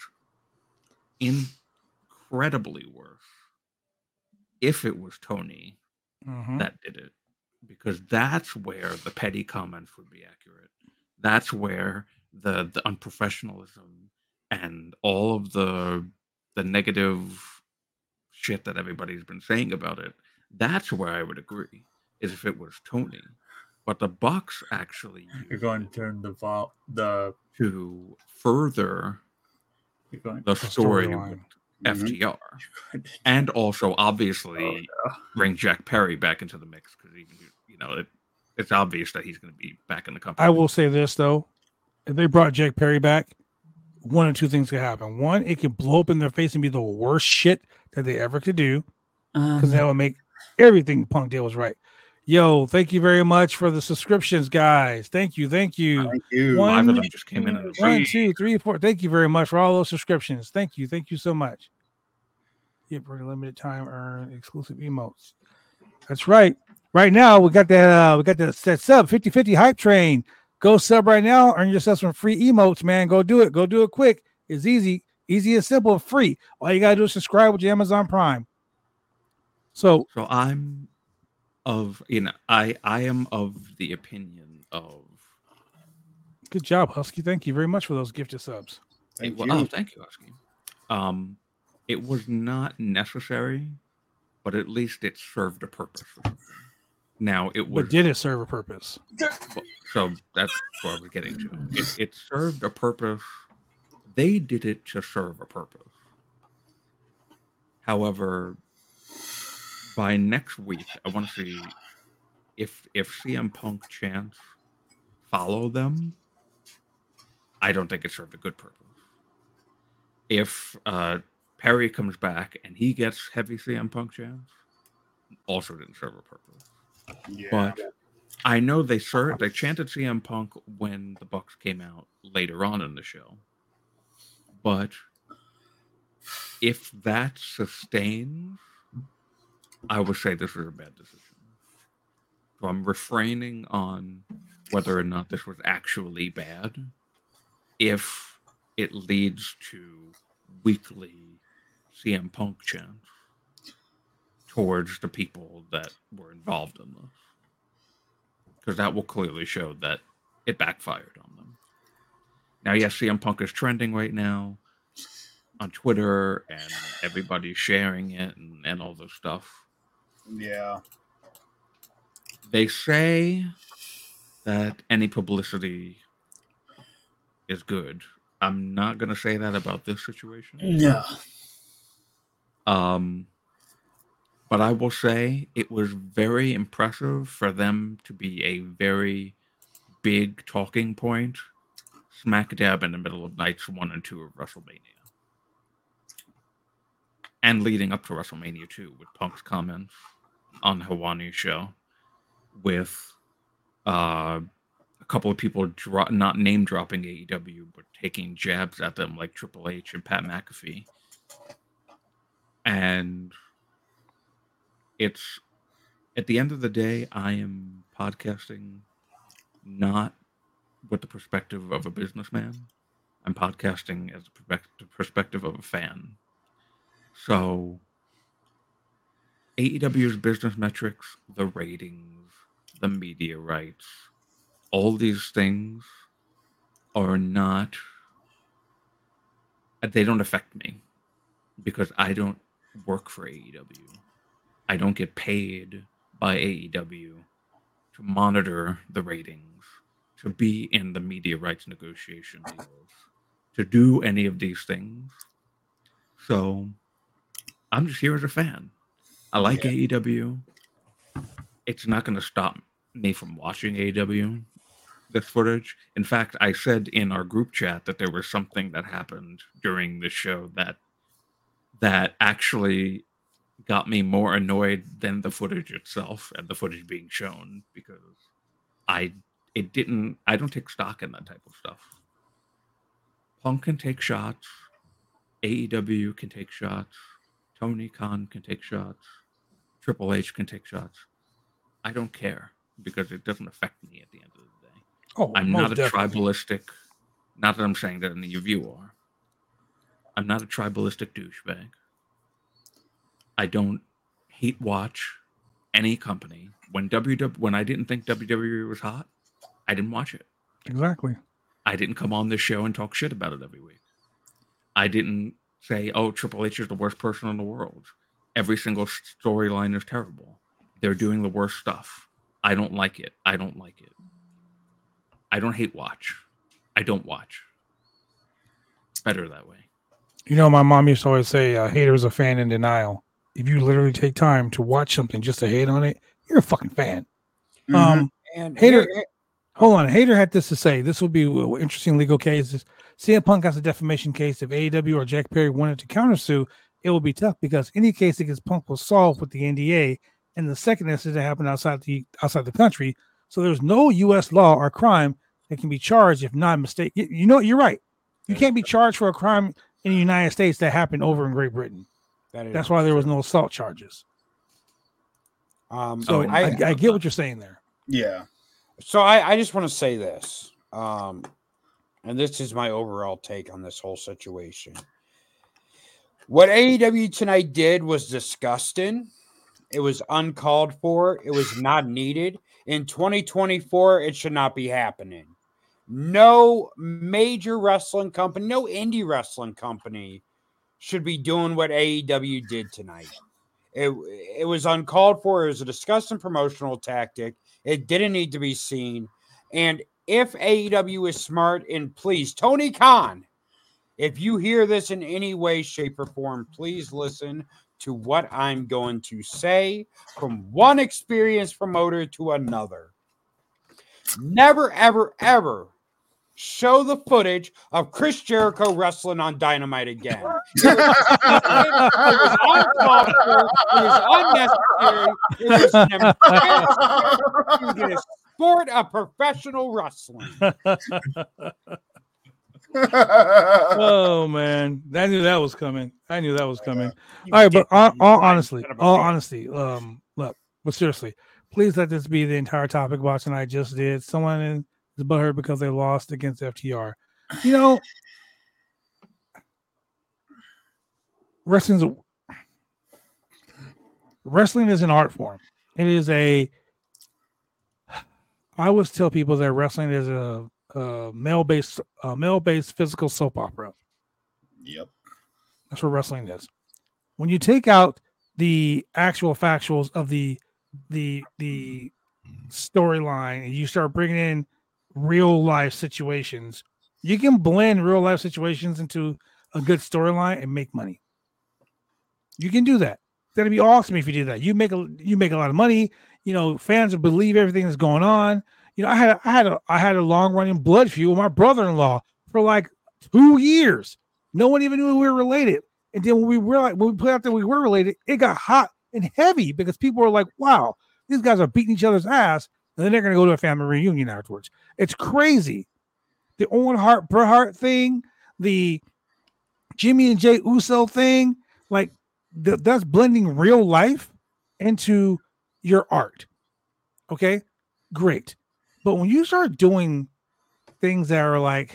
incredibly worse if it was Tony that did it, because that's where the petty comments would be accurate. That's where the unprofessionalism and all of the negative shit that everybody's been saying about it, that's where I would agree, is if it was Tony. But the Bucks actually you're going to turn to further the story with FTR, and also obviously bring Jack Perry back into the mix, because it's obvious that he's going to be back in the company. I will say this though, if they brought Jack Perry back, one or two things could happen. One, it could blow up in their face and be the worst shit that they ever could do, because that would make everything Punk did was right. Yo, thank you very much for the subscriptions, guys. Thank you. Thank you. 5 of them just came in. 1, 2, 3, 4. Thank you very much for all those subscriptions. Thank you. Thank you so much. Yeah, for a limited time, earn exclusive emotes. That's right. Right now, we got that sub 50/50 hype train. Go sub right now. Earn yourself some free emotes, man. Go do it. Go do it quick. It's easy and simple, free. All you gotta do is subscribe with your Amazon Prime. So I'm of I am of the opinion of. Good job, Husky. Thank you very much for those gifted subs. Thank you, Husky. It was not necessary, but at least it served a purpose. Now it was. But did it serve a purpose? So that's what I was getting to. It served a purpose. They did it to serve a purpose. However, by next week, I want to see if CM Punk chants follow them. I don't think it served a good purpose. If Perry comes back and he gets heavy CM Punk chants, also didn't serve a purpose. Yeah. But I know they chanted CM Punk when the Bucks came out later on in the show. But if that sustains, I would say this was a bad decision. So I'm refraining on whether or not this was actually bad. If it leads to weekly CM Punk chants towards the people that were involved in this. Because that will clearly show that it backfired on them. Now, yes, CM Punk is trending right now on Twitter, and everybody's sharing it and all this stuff. Yeah. They say that any publicity is good. I'm not going to say that about this situation. Yeah. But I will say it was very impressive for them to be a very big talking point smack dab in the middle of nights 1 and 2 of WrestleMania. And leading up to WrestleMania 2 with Punk's comments on the Hawani show with a couple of people not name dropping AEW but taking jabs at them like Triple H and Pat McAfee. And it's at the end of the day, I am podcasting not with the perspective of a businessman. I'm podcasting as the perspective of a fan. So AEW's business metrics, the ratings, the media rights, all these things are not, they don't affect me because I don't work for AEW. I don't get paid by AEW to monitor the ratings, to be in the media rights negotiation deals, to do any of these things. So I'm just here as a fan. I like AEW. It's not going to stop me from watching AEW, this footage. In fact, I said in our group chat that there was something that happened during the show that actually got me more annoyed than the footage itself and the footage being shown, because I don't take stock in that type of stuff. Punk can take shots, AEW can take shots, Tony Khan can take shots, Triple H can take shots. I don't care because it doesn't affect me at the end of the day. Oh, I'm not a tribalistic, not that I'm saying that any of you are. I'm not a tribalistic douchebag. I don't hate watch any company. When I didn't think WWE was hot, I didn't watch it. Exactly. I didn't come on this show and talk shit about it every week. I didn't say, oh, Triple H is the worst person in the world. Every single storyline is terrible. They're doing the worst stuff. I don't like it. I don't like it. I don't hate watch. I don't watch. Better that way. You know, my mom used to always say, a hater is a fan in denial. If you literally take time to watch something just to hate on it, you're a fucking fan. And hater. Hold on. Hater had this to say. This would be an interesting legal case. CM Punk has a defamation case. If AEW or Jack Perry wanted to countersue, it would be tough because any case against Punk was solved with the NDA, and the second incident happened outside the country. So there's no U.S. law or crime that can be charged if not mistake. You know, you're right. You can't be charged for a crime in the United States that happened over in Great Britain. That's why there was no assault charges. So I get what you're saying there. Yeah. So I just want to say this, and this is my overall take on this whole situation. What AEW tonight did was disgusting. It was uncalled for. It was not needed. In 2024, it should not be happening. No major wrestling company, no indie wrestling company should be doing what AEW did tonight. It was uncalled for. It was a disgusting promotional tactic. It didn't need to be seen. And if AEW is smart, and please, Tony Khan, if you hear this in any way, shape, or form, please listen to what I'm going to say from one experienced promoter to another. Never, ever, ever show the footage of Chris Jericho wrestling on Dynamite again. It was uncalled for. It was unnecessary. It was an embarrassment to the sport of professional wrestling. Oh man, I knew that was coming. All right, but all honesty, look, but seriously, please let this be the entire topic about tonight. Just did someone is butthurt because they lost against FTR. You know, wrestling is an art form. It is I always tell people that wrestling is a male-based physical soap opera. Yep. That's what wrestling is. When you take out the actual factuals of the storyline and you start bringing in real life situations, you can blend real life situations into a good storyline and make money. You can do that. That'd be awesome if you did that. You make a lot of money. You know, fans will believe everything that's going on. You know, I had a long running blood feud with my brother-in-law for like 2 years. No one even knew we were related. And then when we put out that we were related, it got hot and heavy because people were like, "Wow, these guys are beating each other's ass," and then they're going to go to a family reunion afterwards. It's crazy. The Owen Hart Bret Hart thing, the Jimmy and Jay Uso thing, like that's blending real life into your art. Okay, great. But when you start doing things that are like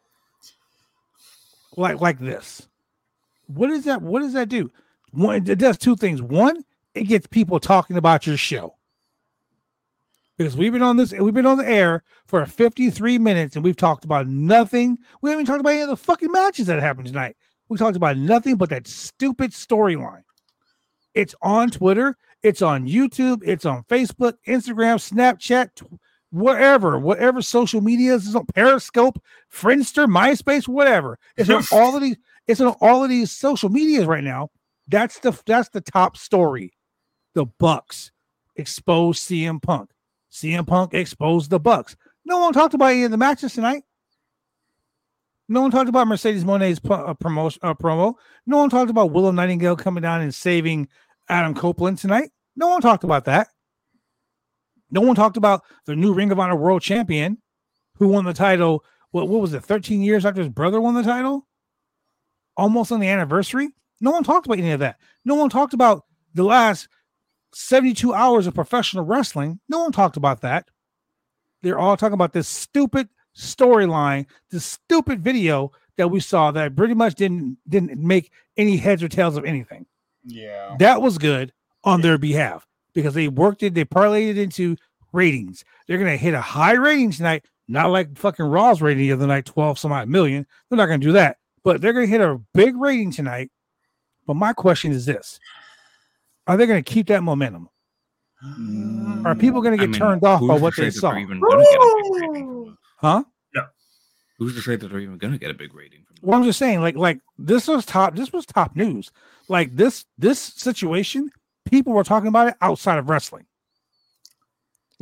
this, what does that do? One, it does two things. One, it gets people talking about your show. Because we've been on the air for 53 minutes and we've talked about nothing. We haven't even talked about any of the fucking matches that happened tonight. We talked about nothing but that stupid storyline. It's on Twitter, it's on YouTube, it's on Facebook, Instagram, Snapchat, whatever social media is on Periscope, Friendster, MySpace, whatever. It's on all of these. It's on all of these social medias right now. That's the top story. The Bucks exposed CM Punk. CM Punk exposed the Bucks. No one talked about any of the matches tonight. No one talked about Mercedes Moné's promo. No one talked about Willow Nightingale coming down and saving Adam Copeland tonight. No one talked about that. No one talked about the new Ring of Honor World Champion who won the title. What was it? 13 years after his brother won the title? Almost on the anniversary. No one talked about any of that. No one talked about the last 72 hours of professional wrestling. No one talked about that. They're all talking about this stupid storyline, this stupid video that we saw that pretty much didn't make any heads or tails of anything. Yeah. That was good on their behalf because they worked it, they parlayed it into ratings. They're going to hit a high rating tonight, not like fucking Raw's rating the other night, 12 some odd million. They're not going to do that, but they're going to hit a big rating tonight. But my question is this: are they going to keep that momentum? Are people going to get turned off by what they saw? Huh? No. Who's to say that they're even going to get a big rating? Well, I'm just saying, like this was top news. Like this situation, people were talking about it outside of wrestling. Like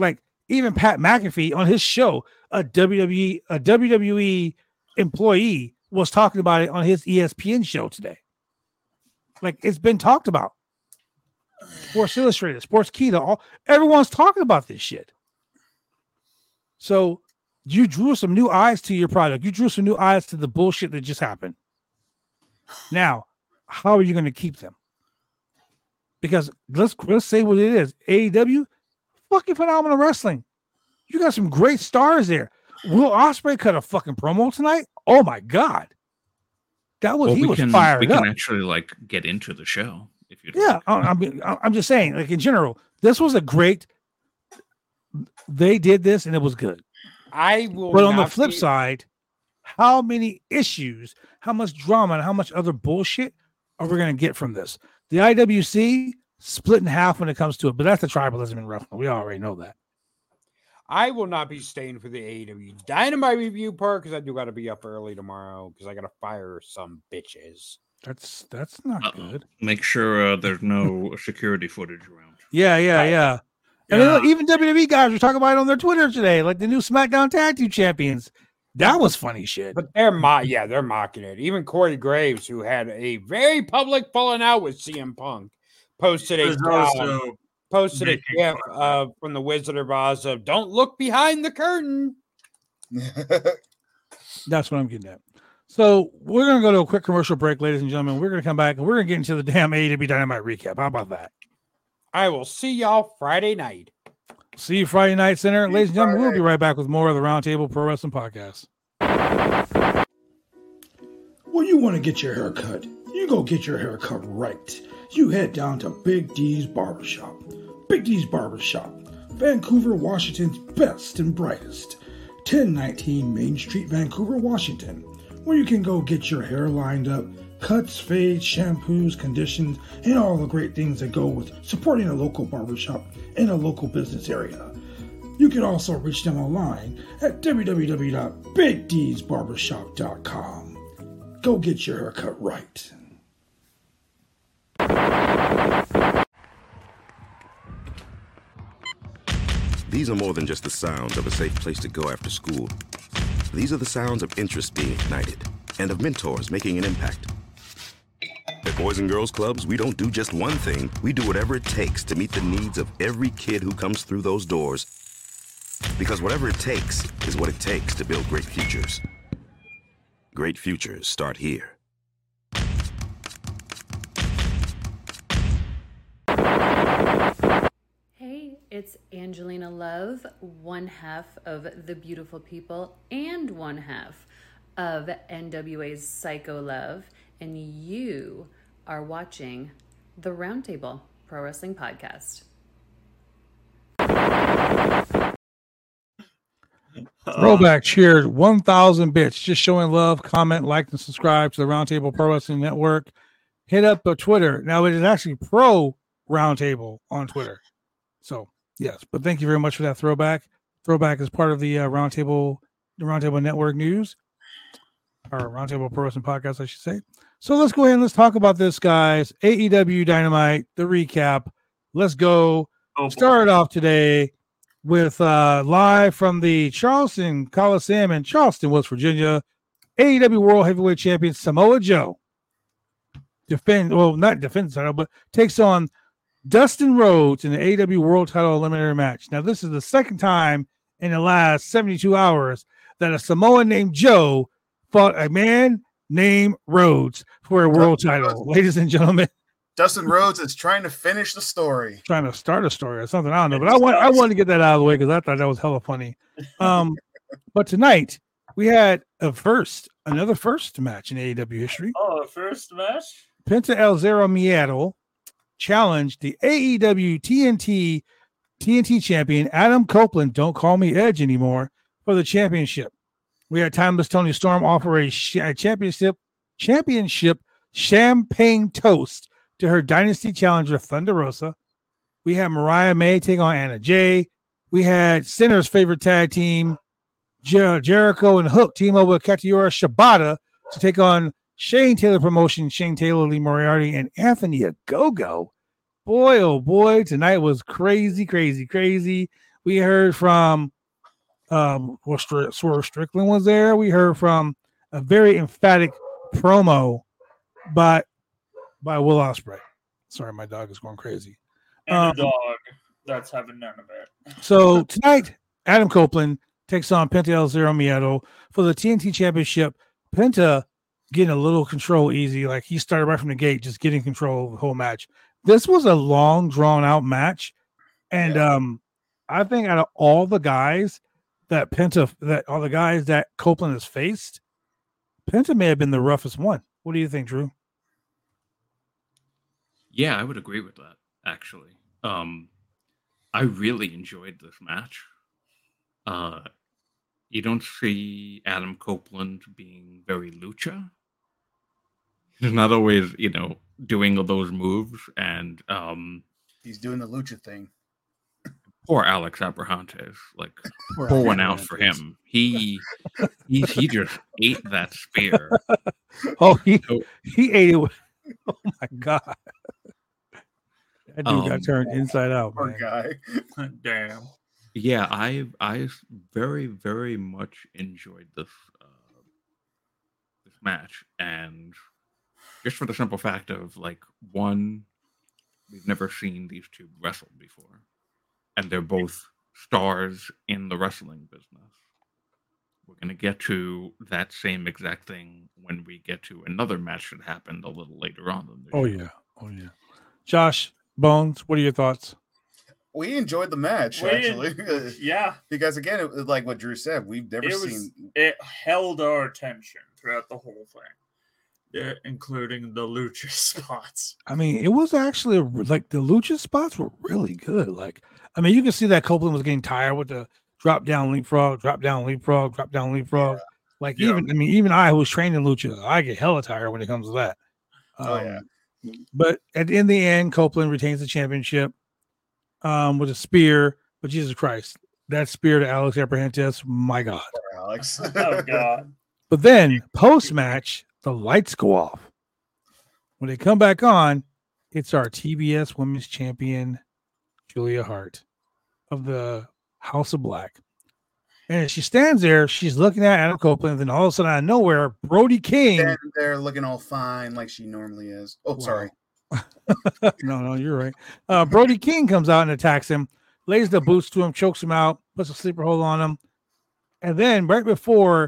Even Pat McAfee on his show, a WWE employee was talking about it on his ESPN show today. Like, it's been talked about. Sports Illustrated, Sports Keto, everyone's talking about this shit. So you drew some new eyes to your product. You drew some new eyes to the bullshit that just happened. Now, how are you going to keep them? Because let's say what it is. AEW, fucking phenomenal wrestling. You got some great stars there. Will Ospreay cut a fucking promo tonight? Oh my god, that was he was fired up. We can actually like get into the show if you. Yeah, I'm just saying, like in general, this was a great. They did this and it was good. I will. But on the flip side, how many issues, how much drama, and how much other bullshit are we going to get from this? The IWC split in half when it comes to it, but that's the tribalism in wrestling. We already know that. I will not be staying for the AEW Dynamite review part because I do got to be up early tomorrow because I got to fire some bitches. That's not good. Make sure there's no security footage around. Yeah. And then, even WWE guys were talking about it on their Twitter today, like the new SmackDown Tag Team Champions. That was funny shit. But they're mocking it. Even Corey Graves, who had a very public falling out with CM Punk, posted a GIF from the Wizard of Oz of "Don't look behind the curtain." That's what I'm getting at. So we're gonna go to a quick commercial break, ladies and gentlemen. We're gonna come back and we're gonna get into the damn AEW Dynamite recap. How about that? I will see y'all Friday night. See you Friday night, Center. Ladies and gentlemen, we'll be right back with more of the Roundtable Pro Wrestling Podcast. When you want to get your hair cut, you go get your hair cut right. You head down to Big D's Barbershop. Big D's Barbershop, Vancouver, Washington's best and brightest. 1019 Main Street, Vancouver, Washington, where you can go get your hair lined up, cuts, fades, shampoos, conditions, and all the great things that go with supporting a local barbershop in a local business area. You can also reach them online at www.bigdsbarbershop.com. Go get your hair cut right. These are more than just the sounds of a safe place to go after school. These are the sounds of interest being ignited and of mentors making an impact. At Boys and Girls Clubs, we don't do just one thing. We do whatever it takes to meet the needs of every kid who comes through those doors. Because whatever it takes is what it takes to build great futures. Great futures start here. Hey, it's Angelina Love, one half of The Beautiful People and one half of NWA's Psycho Love, and you are watching the Roundtable Pro Wrestling Podcast. Throwback cheers 1,000 bits. Just showing love, comment, like, and subscribe to the Roundtable Pro Wrestling Network. Hit up Twitter. Now it is actually Pro Roundtable on Twitter. So yes, but thank you very much for that throwback. Throwback is part of the Roundtable Network news, or Roundtable Pro Wrestling Podcast, I should say. So let's go ahead and let's talk about this, guys. AEW Dynamite, the recap. Let's go. Start off today with live from the Charleston Coliseum in Charleston, West Virginia. AEW World Heavyweight Champion Samoa Joe not defends the title, but takes on Dustin Rhodes in the AEW World Title Eliminator match. Now, this is the second time in the last 72 hours that a Samoan named Joe fought a man named Rhodes for a world title. Ladies and gentlemen, Dustin Rhodes is trying to finish the story. Trying to start a story or something. I don't know, but I wanted to get that out of the way because I thought that was hella funny. But tonight we had another first match in AEW history. Oh, a first match? Penta El Zero Miedo challenged the AEW TNT champion Adam Copeland, don't call me Edge anymore, for the championship. We had Timeless Tony Storm offer a championship champagne toast to her Dynasty challenger Thunder Rosa. We had Mariah May take on Anna Jay. We had Sinner's favorite tag team, Jericho and Hook, team up with Katsuyori Shibata to take on Shane Taylor Promotion, Shane Taylor, Lee Moriarty, and Anthony Ogogo. Boy, oh boy, tonight was crazy, crazy, crazy. We heard from Swerve Strickland was there. We heard from a very emphatic promo by Will Ospreay. Sorry, my dog is going crazy. And a dog that's having none of it. So tonight, Adam Copeland takes on Penta El Zero Miedo for the TNT Championship. Penta getting a little control easy. Like he started right from the gate, just getting control of the whole match. This was a long, drawn-out match. And I think out of all the guys that Copeland has faced, Penta may have been the roughest one. What do you think, Drew? Yeah, I would agree with that, actually. I really enjoyed this match. You don't see Adam Copeland being very lucha. He's not always, doing all those moves, and he's doing the lucha thing. Poor Alex Abrahantes, pour one out for him. He just ate that spear. He ate it. Oh my god, that dude got turned inside out. Poor Man. guy. Damn. Yeah, I very, very much enjoyed this match, and just for the simple fact of one, we've never seen these two wrestle before, and they're both stars in the wrestling business. We're gonna get to that same exact thing when we get to another match that happened a little later on. Oh yeah. Josh Bones, what are your thoughts? We enjoyed the match, actually. Yeah. Because, again, it was like what Drew said. We've never seen... It held our attention throughout the whole thing, including the lucha spots. I mean, it was actually, the lucha spots were really good. You can see that Copeland was getting tired with the drop-down leapfrog. Yeah. Even I, who was trained in lucha, I get hella tired when it comes to that. But in the end, Copeland retains the championship. With a spear, but Jesus Christ, that spear to Alex Abrahantes, my God. Poor Alex. Oh, God. But then, post-match, the lights go off. When they come back on, it's our TBS Women's Champion, Julia Hart, of the House of Black. And as she stands there, she's looking at Adam Copeland, and then all of a sudden, out of nowhere, Brody King. And they're looking all fine like she normally is. Oh, sorry. No, you're right. Brody King comes out and attacks him, lays the boots to him, chokes him out, puts a sleeper hold on him, and then right before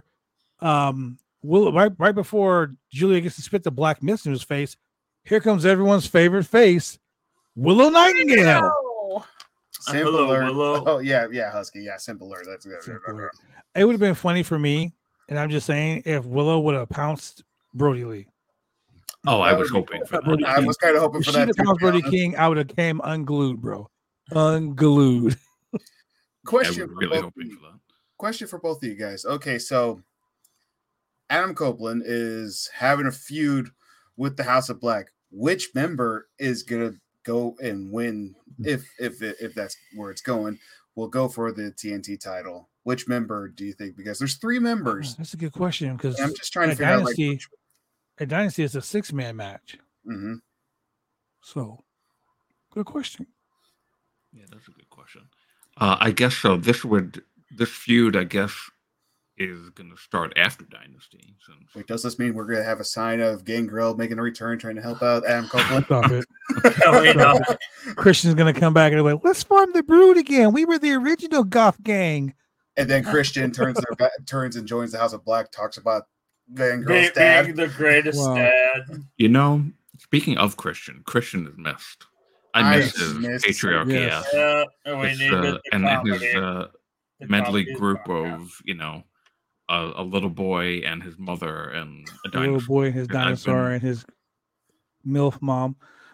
Julia gets to spit the black mist in his face, here comes everyone's favorite face, Willow Nightingale. Simple alert. Willow. Oh yeah, Husky. Yeah, simple alert. That's good. It would have been funny for me, and I'm just saying, if Willow would have pounced Brody Lee. Oh, I was hoping for that. I was kind of hoping for that. If she had Brody King, I would have came unglued, bro. Unglued. Question for both of you guys. Okay, so Adam Copeland is having a feud with the House of Black. Which member is gonna go and win? If that's where it's going, will go for the TNT title. Which member do you think? Because there's 3 members. That's a good question, because I'm just trying to figure out at Dynasty, it's a 6-man match. Mm-hmm. So, good question. Yeah, that's a good question. I guess so. This feud, I guess, is going to start after Dynasty. Wait, does this mean we're going to have a sign of Gangrel making a return, trying to help out Adam Copeland? Stop it. Christian's going to come back and be like, let's form the Brood again. We were the original goth gang. And then Christian turns and joins the House of Black, talks about Gangrel's dad. Being the greatest dad. Speaking of Christian is missed. I miss his patriarchy. Yes. And his medley group of, a little boy and his mother and a dinosaur. Little boy, his dinosaur, and his MILF mom.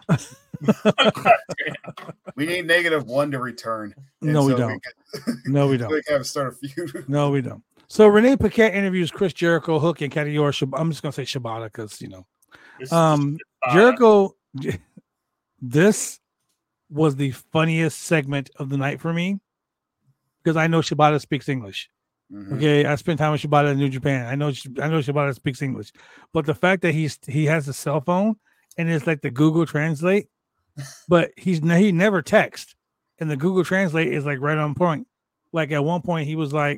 We need -1 to return. No, we don't. No, we don't. We can start a feud. No, we don't. So Renee Paquette interviews Chris Jericho, Hook, and Katsuyori. I'm just gonna say Shibata because Jericho. This was the funniest segment of the night for me because I know Shibata speaks English. Mm-hmm. Okay, I spent time with Shibata in New Japan. I know Shibata speaks English, but the fact that he has a cell phone and it's like the Google Translate, but he never texts, and the Google Translate is like right on point. Like at one point he was like,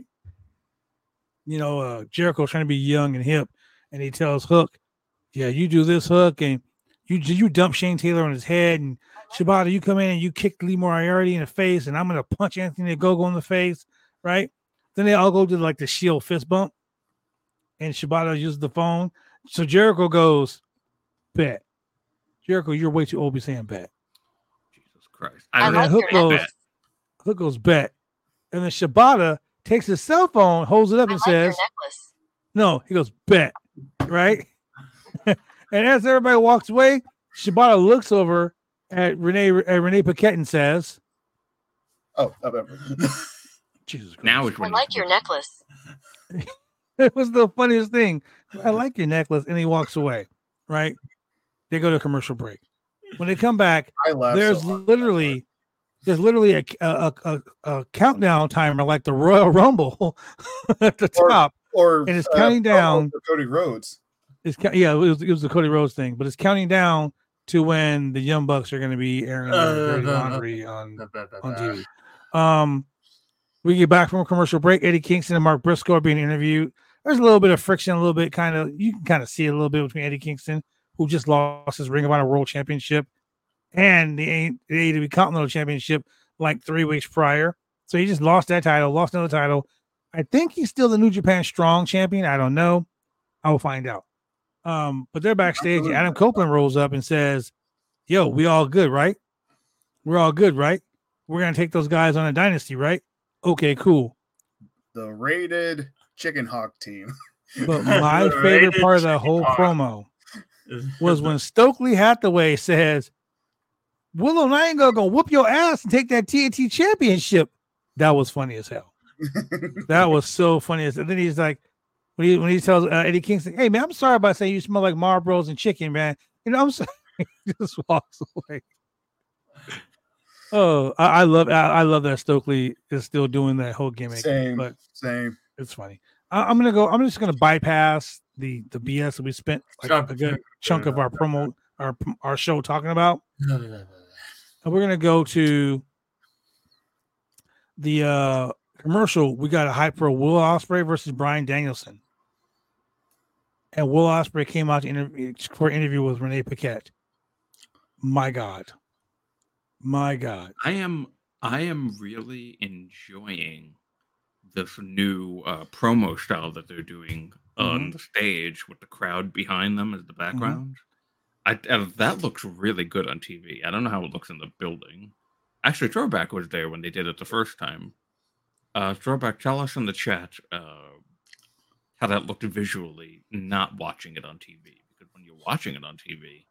Jericho trying to be young and hip, and he tells Hook, "Yeah, you do this, Hook, and you dump Shane Taylor on his head, and Shibata, you come in and you kick Lee Moriarty in the face, and I'm gonna punch Anthony Ogogo in the face, right?" Then they all go to like the Shield fist bump, and Shibata uses the phone. So Jericho goes, "Bet, Jericho, you're way too old to be saying bet." Jesus Christ! And then Hook goes bet, and then Shibata takes his cell phone, holds it up, and says, "No." He goes, "Bet," right? And as everybody walks away, Shibata looks over at Renee Paquette and says, "Oh, Jesus Christ. Now it's I like your necklace." It was the funniest thing. "I like your necklace," and he walks away. Right? They go to a commercial break. When they come back, there's literally a countdown timer like the Royal Rumble at the top, and it's counting down. Cody Rhodes. It was the Cody Rhodes thing, but it's counting down to when the Young Bucks are going to be airing their dirty laundry on TV. We get back from a commercial break. Eddie Kingston and Mark Briscoe are being interviewed. There's a little bit of friction, a little bit you can kind of see it a little bit between Eddie Kingston, who just lost his Ring of Honor World Championship, and the AEW Continental Championship like 3 weeks prior. So he just lost that title, lost another title. I think he's still the New Japan Strong Champion. I don't know. I will find out. But they're backstage. Adam Copeland rolls up and says, "Yo, we all good, right? We're all good, right? We're going to take those guys on a dynasty, right? Okay, cool." The rated Chicken Hawk team. But my favorite part of the whole promo was when Stokely Hathaway says, "Willow Nightingale gonna whoop your ass and take that TNT championship." That was funny as hell. That was so funny. And then he's like, when he tells Eddie Kingston, "Hey man, I'm sorry about saying you smell like Marlboros and chicken, man. I'm sorry." He just walks away. Oh, I love that Stokely is still doing that whole gimmick. Same. It's funny. I'm just gonna bypass the BS that we spent like a good chunk of our promo our show talking about. And we're gonna go to the commercial. We got a hype for Will Ospreay versus Bryan Danielson, and Will Ospreay came out for an interview with Renee Paquette. My God. I am really enjoying this new promo style that they're doing on the stage with the crowd behind them as the background. That looks really good on TV. I don't know how it looks in the building. Actually, Throwback was there when they did it the first time. Throwback, tell us in the chat how that looked visually, not watching it on TV. Because when you're watching it on TV,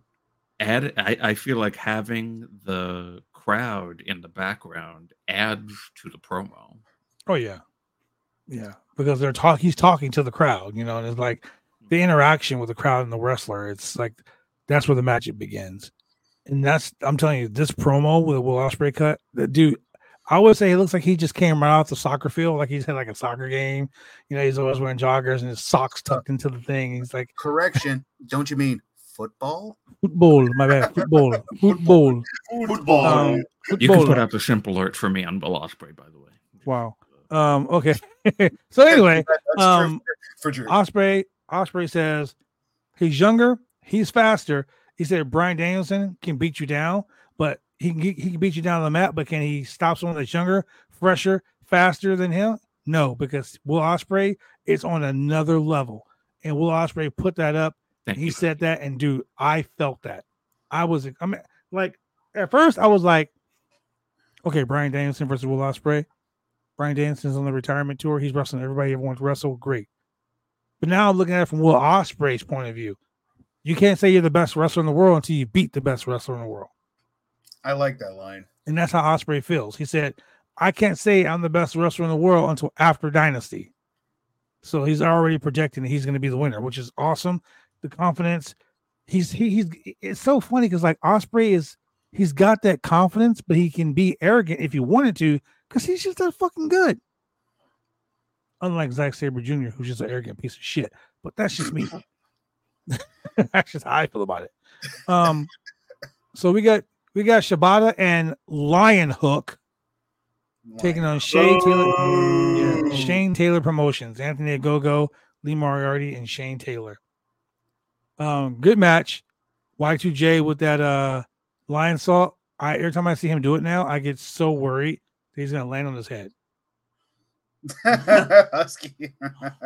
I feel like having the crowd in the background adds to the promo. Oh yeah, because he's talking to the crowd, and it's like the interaction with the crowd and the wrestler. It's like that's where the magic begins, and I'm telling you, this promo with Will Ospreay cut, dude. I would say it looks like he just came right off the soccer field, like he's had like a soccer game. He's always wearing joggers and his socks tucked into the thing. He's like, correction, don't you mean football? Football, my bad. Football. You can put out the simple alert for me on Will Ospreay, by the way. Wow. Okay. So anyway, Ospreay says he's younger, he's faster. He said Bryan Danielson can beat you down, but he can beat you down on the mat, but can he stop someone that's younger, fresher, faster than him? No, because Will Ospreay is on another level. And Will Ospreay put that up. He said that, and dude, I felt that. Like at first I was like, okay, Bryan Danielson versus Will Ospreay. Bryan Danielson's on the retirement tour. He's wrestling everybody wants to wrestle. Great. But now I'm looking at it from Will Ospreay's point of view. You can't say you're the best wrestler in the world until you beat the best wrestler in the world. I like that line. And that's how Ospreay feels. He said, I can't say I'm the best wrestler in the world until after Dynasty. So he's already projecting that he's going to be the winner, which is awesome. The confidence. It's so funny because like Ospreay he's got that confidence, but he can be arrogant if he wanted to, because he's just that fucking good. Unlike Zack Sabre Jr., who's just an arrogant piece of shit. But that's just me. That's just how I feel about it. So we got Shibata and Lion Hook taking on Shane Taylor. Yeah, Shane Taylor Promotions. Anthony Ogogo, Lee Moriarty, and Shane Taylor. Good match. Y2J with that lion salt. Every time I see him do it now, I get so worried that he's gonna land on his head. Husky.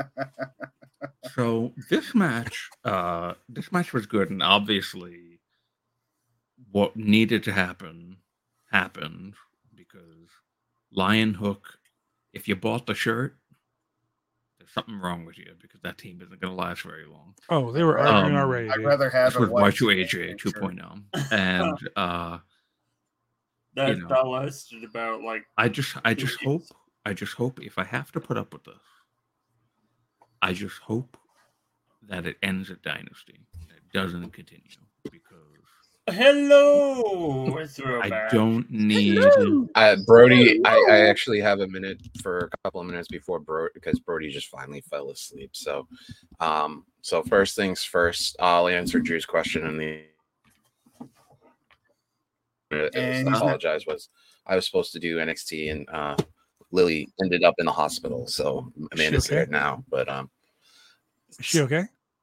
So this match was good, and obviously, what needed to happen happened because Lion Hook. If you bought the shirt, there's something wrong with you because that team isn't going to last very long. Oh, they were arguing already. I'd rather have with Y2AJ 2.0, and that lasted about like. I just hope if I have to put up with this, I just hope that it ends at Dynasty. It doesn't continue because hello. I don't need Brody. I actually have a minute for a couple of minutes before Brody because Brody just finally fell asleep. So, so first things first, I'll answer Drew's question in the. I apologize. I was supposed to do NXT and Lily ended up in the hospital, so Amanda's there now. But is she okay?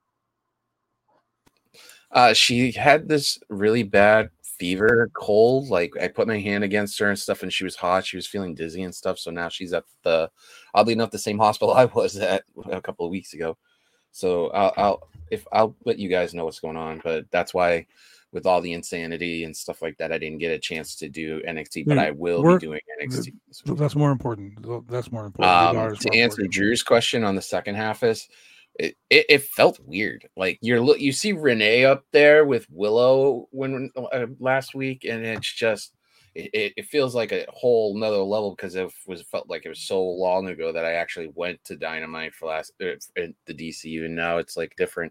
She had this really bad fever, cold. Like I put my hand against her and stuff, and she was hot. She was feeling dizzy and stuff. So now she's at oddly enough, the same hospital I was at a couple of weeks ago. So I'll let you guys know what's going on. But that's why, with all the insanity and stuff like that, I didn't get a chance to do NXT, but I will be doing NXT. That's more important. That's more important. To answer Drew's question on the second half is, it felt weird. Like you see Renee up there with Willow last week, and it's just it feels like a whole nother level because it felt like it was so long ago that I actually went to Dynamite for the DCU, and now it's like different.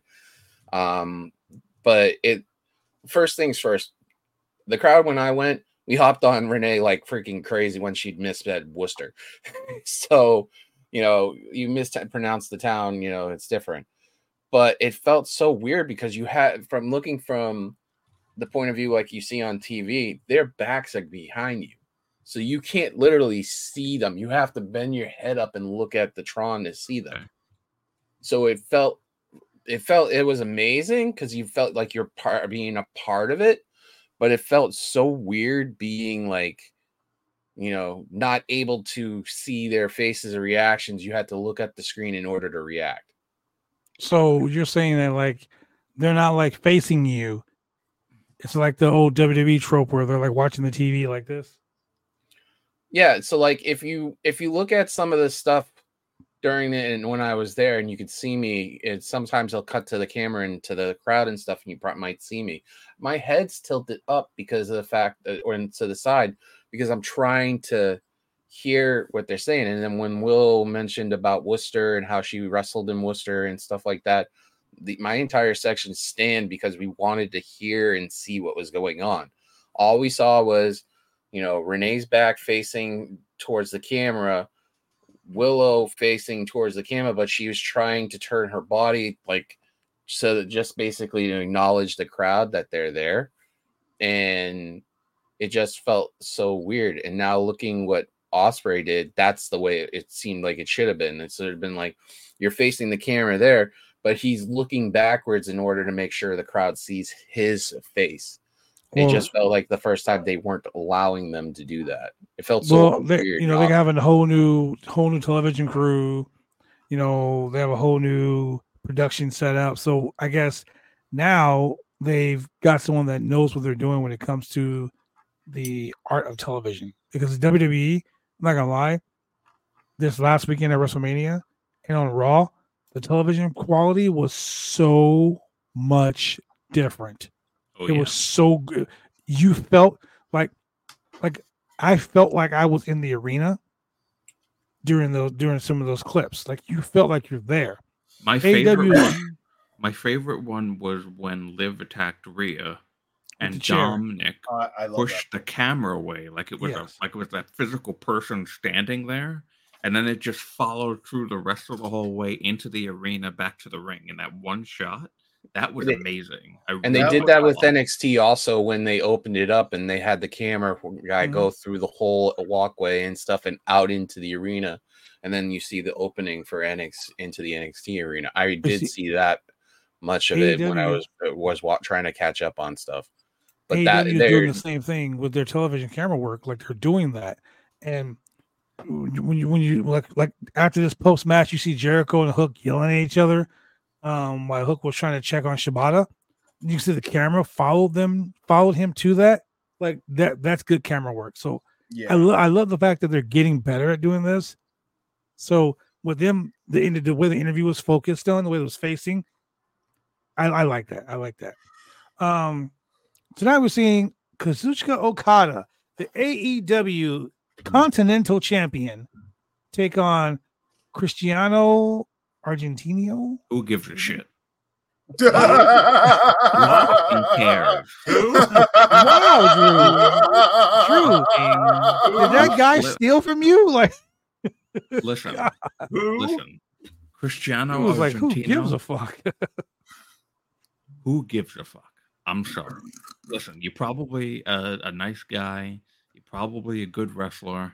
But first things first, the crowd when I went, we hopped on Renee like freaking crazy when she'd mispronounced Worcester. So, you mispronounced the town, it's different. But it felt so weird because you had, from looking from the point of view like you see on TV, their backs are behind you. So you can't literally see them. You have to bend your head up and look at the Tron to see them. So it was amazing because you felt like you're being a part of it, but it felt so weird being like, not able to see their faces or reactions. You had to look at the screen in order to react. So you're saying that like they're not like facing you. It's like the old WWE trope where they're like watching the TV like this. Yeah. So like if you look at some of the stuff during it and when I was there and you could see me, sometimes they'll cut to the camera and to the crowd and stuff, and you probably might see me. My head's tilted up because of the fact that, or to the side, because I'm trying to hear what they're saying. And then when Will mentioned about Worcester and how she wrestled in Worcester and stuff like that, my entire section stand because we wanted to hear and see what was going on. All we saw was, Renee's back facing towards the camera, Willow facing towards the camera, but she was trying to turn her body like so that just basically to acknowledge the crowd that they're there. And it just felt so weird. And now looking what Ospreay did, that's the way it seemed like it should have been. It should have been like you're facing the camera there, but he's looking backwards in order to make sure the crowd sees his face. It just felt like the first time they weren't allowing them to do that. It felt so weird. They're having a whole new television crew. They have a whole new production set up. So I guess now they've got someone that knows what they're doing when it comes to the art of television. Because WWE, I'm not gonna lie, this last weekend at WrestleMania and on Raw, the television quality was so much different. It was so good. You felt like I felt like I was in the arena during some of those clips. Like you felt like you're there. My favorite one was when Liv attacked Rhea and Dominic pushed the camera away like it was that physical person standing there, and then it just followed through the rest of the whole way into the arena back to the ring in that one shot. That was amazing. And they did that with NXT also when they opened it up and they had the camera guy go through the whole walkway and stuff and out into the arena. And then you see the opening for into the NXT arena. I did see that much of it when I was trying to catch up on stuff. But AEW is doing the same thing with their television camera work. Like they're doing that. And when you like after this post match, you see Jericho and Hook yelling at each other. While Hook was trying to check on Shibata, you see the camera followed him to that. Like that's good camera work. So yeah, I love the fact that they're getting better at doing this. So with them, the way the interview was focused on, the way it was facing, I like that. I like that. Tonight we're seeing Kazuchika Okada, the AEW Continental Champion, take on Cristiano Argentino. Who gives a shit? Who cares? Wow, Drew. Did that guy steal from you? Like, listen. Cristiano was Argentino. Like, who gives a fuck? Who gives a fuck? I'm sorry. Listen, you're probably a nice guy. You're probably a good wrestler.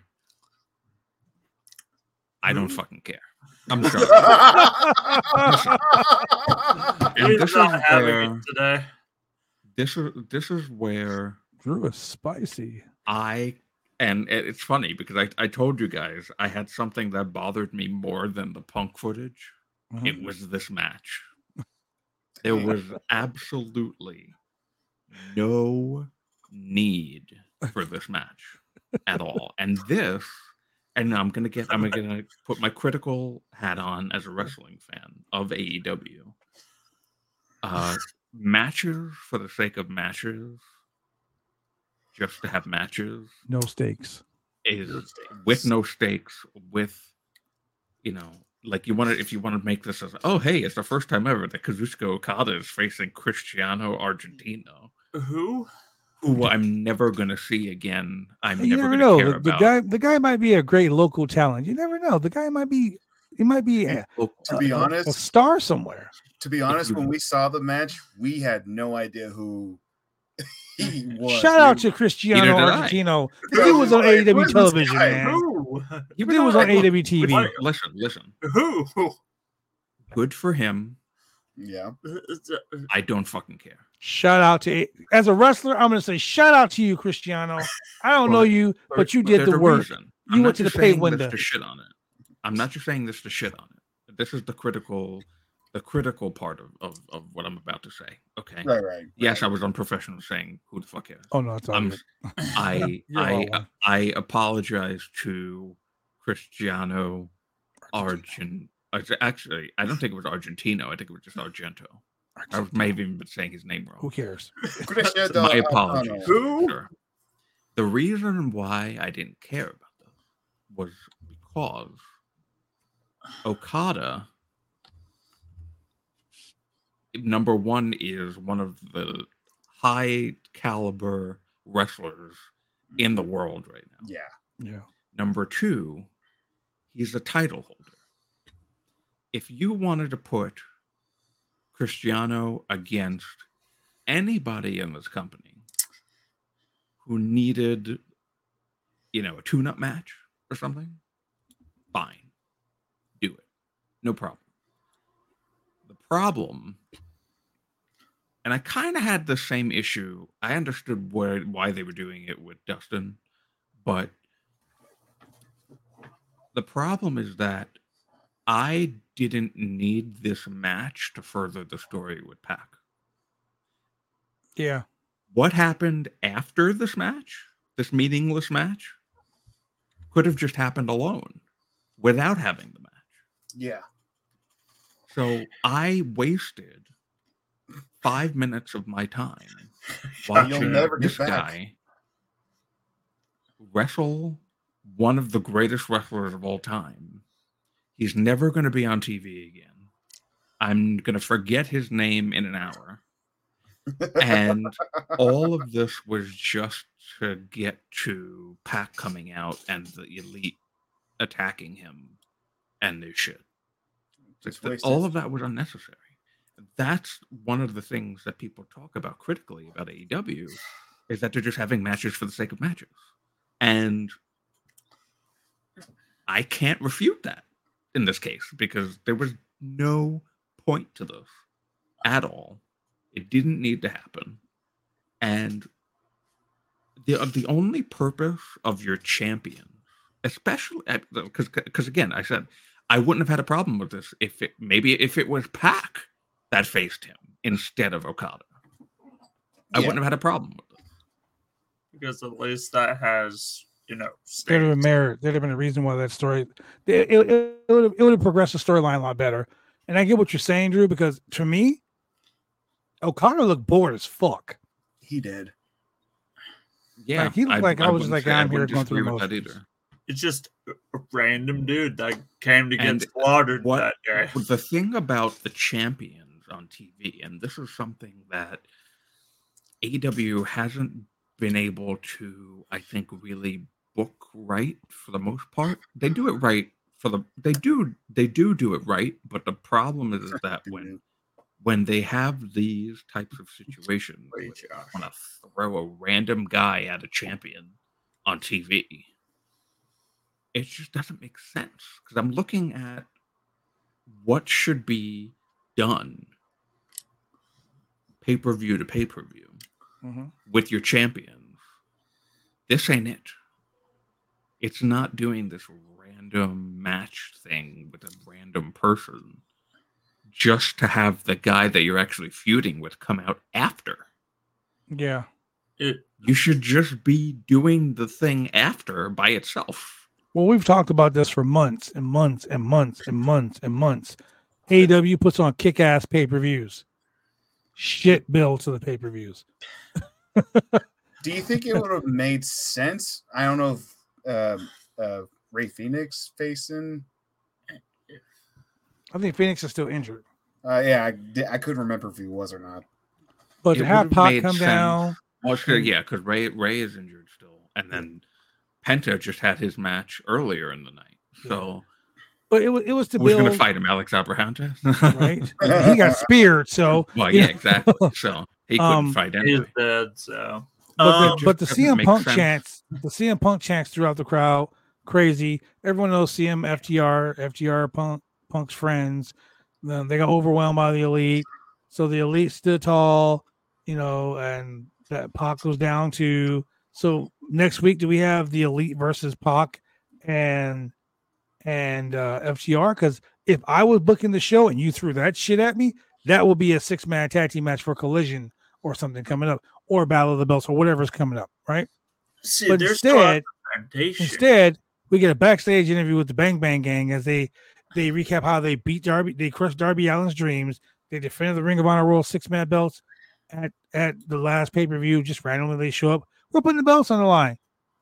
I don't fucking care. I'm sorry. And this is where today. This is where Drew is spicy. And it's funny because I told you guys I had something that bothered me more than the Punk footage. Mm-hmm. It was this match. There was absolutely no need for this match at all. And I'm gonna put my critical hat on as a wrestling fan of AEW. Matches for the sake of matches, just to have matches, no stakes, with no stakes, with like if you want to make this as it's the first time ever that Kazuchika Okada is facing Cristiano Argentino, who I'm never gonna see again. I'm you never never gonna know. care about. The guy might be a great local talent. You never know. The guy might be to be honest, a star somewhere. To be honest, when we saw the match, we had no idea who he was. Shout out to Cristiano Argentino. The dude was on AEW television, man. The dude was on AEW TV. Listen. Who? Good for him. Yeah. I don't fucking care. Shout out to, as a wrestler, I'm going to say shout out to you, Cristiano. I don't know you, but you did the work. You went to the pay window. To shit on it. I'm not just saying this to shit on it. This is the critical part of what I'm about to say. Okay. Right. Yes, I was unprofessional saying who the fuck cares. Oh no, it's all good. I apologize to Cristiano Argentino. Actually, I don't think it was Argentino. I think it was just Argento. I may have even been saying his name wrong. Who cares? My apologies. Sure. The reason why I didn't care about this was because Okada, number one, is one of the high caliber wrestlers in the world right now. Yeah. Number two, he's a title holder. If you wanted to put Cristiano against anybody in this company who needed, a tune-up match or something, fine. Do it. No problem. The problem, and I kind of had the same issue. I understood why they were doing it with Dustin, but the problem is that I didn't need this match to further the story with Pac. Yeah. What happened after this match, this meaningless match, could have just happened alone without having the match. Yeah. So I wasted 5 minutes of my time watching this guy wrestle one of the greatest wrestlers of all time. He's never going to be on TV again. I'm going to forget his name in an hour. And all of this was just to get to Pac coming out and the Elite attacking him and this shit. All of that was unnecessary. that's one of the things that people talk about critically about AEW is that they're just having matches for the sake of matches. And I can't refute that in this case because there was no point to this at all. It didn't need to happen. And the only purpose of your champion, especially because again, I said I wouldn't have had a problem with this if it was Pac that faced him instead of Okada. I wouldn't have had a problem with it. Because at least that has, there'd have been merit. There'd have been a reason why that story. It would have progressed the storyline a lot better. And I get what you're saying, Drew, because to me, Okada looked bored as fuck. He did. Yeah, like, he looked like I was just like, I'm here going through the motions. It's just a random dude that came to get slaughtered that day. The thing about the champions on TV, and this is something that AEW hasn't been able to, I think, really book right for the most part. They do it right they do it right, but the problem is that when they have these types of situations, where they want to throw a random guy at a champion on TV, it just doesn't make sense. Because I'm looking at what should be done pay-per-view to pay-per-view with your champions. This ain't it. It's not doing this random match thing with a random person just to have the guy that you're actually feuding with come out after. Yeah. You should just be doing the thing after by itself. Well, we've talked about this for months and months and months and months and months. AEW puts on kick-ass pay-per-views. Shit bill to the pay-per-views. Do you think it would have made sense? I don't know if Ray Phoenix facing. I think Phoenix is still injured. I couldn't remember if he was or not. But to have Pac come down. Well, yeah, because Ray is injured still. And then Penta just had his match earlier in the night. So. But it was to Who's build. going to fight him? Alex Abraham? Right? He got speared, so. Well, yeah, exactly. So he couldn't fight anyway. He's dead, so. But the CM Punk chants throughout the crowd, crazy. Everyone knows CM FTR Punk's friends. Then they got overwhelmed by the Elite, so the Elite stood tall, and that Pac goes down to. So next week, do we have the Elite versus Pac and FTR? Because if I was booking the show and you threw that shit at me, that will be a 6-man tag team match for Collision or something coming up, or Battle of the Belts or whatever's coming up, right? See, but instead, we get a backstage interview with the Bang Bang Gang as they recap how they beat Darby, they crushed Darby Allin's dreams, they defended the Ring of Honor World 6-man belts at the last pay-per-view. Just randomly they show up. We're putting the belts on the line.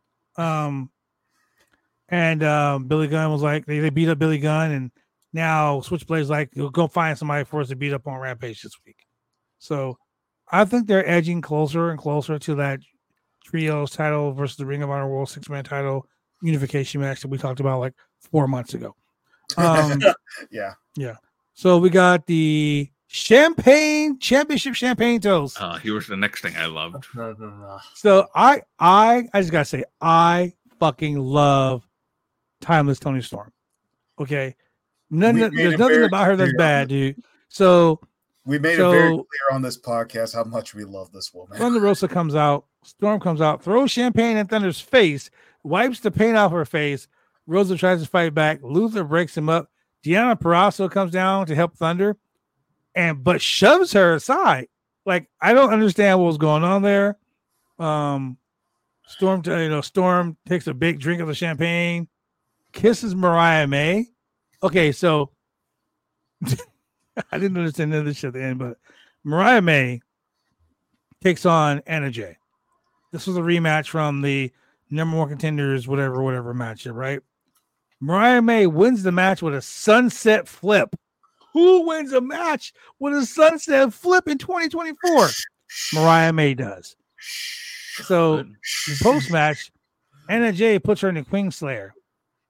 And Billy Gunn was like, they beat up Billy Gunn, and now Switchblade's like, go find somebody for us to beat up on Rampage this week. So I think they're edging closer and closer to that trios title versus the Ring of Honor World 6-man title unification match that we talked about like 4 months ago. Yeah. So we got the championship champagne toast. Here's the next thing I loved. So I just gotta say, I fucking love Timeless Toni Storm. Okay, there's nothing about her that's bad, dude. So we made it very clear on this podcast how much we love this woman. Thunder Rosa comes out, Storm comes out, throws champagne in Thunder's face, wipes the paint off her face. Rosa tries to fight back. Luther breaks him up. Deonna Purrazzo comes down to help Thunder, but shoves her aside. Like, I don't understand what was going on there. Storm takes a big drink of the champagne, kisses Mariah May. Okay, so I didn't understand none of this shit at the end, but Mariah May takes on Anna Jay. This was a rematch from the number one contenders, whatever matchup, right? Mariah May wins the match with a sunset flip. Who wins a match with a sunset flip in 2024? Mariah May does. So post-match, Anna Jay puts her in the Queen Slayer.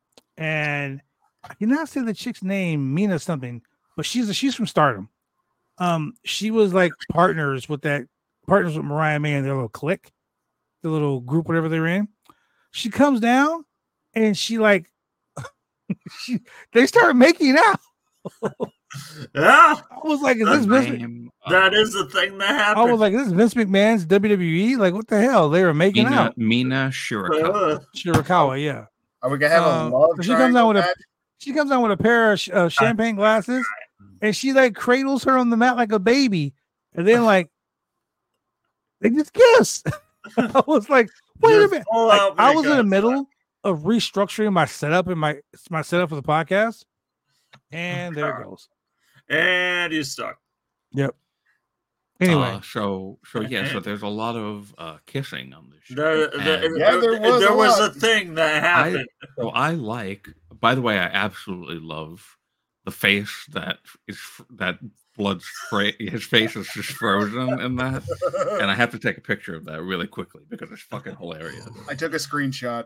And I cannot say the chick's name, Mina something, but she's from Stardom. she was like partners with Mariah May and their little clique, the little group, whatever they're in. She comes down and she like they start making out. Yeah, I was like, is this Vince? That is the thing that happened. I was like, this is Vince McMahon's WWE? Like, what the hell? They were making out. Mina Shirakawa, yeah. Are we gonna have a love she comes out with match? she comes out with a pair of champagne glasses, and she like cradles her on the mat like a baby, and then like they just kiss. I was like, wait a minute. Like, I was in the middle of restructuring my setup and my setup for the podcast, and there it goes. And you stuck. Yep. Anyway, so there's a lot of kissing on this show. There was a thing that happened. I like. By the way, I absolutely love the face that Blood's his face is just frozen in that, and I have to take a picture of that really quickly because it's fucking hilarious. I took a screenshot.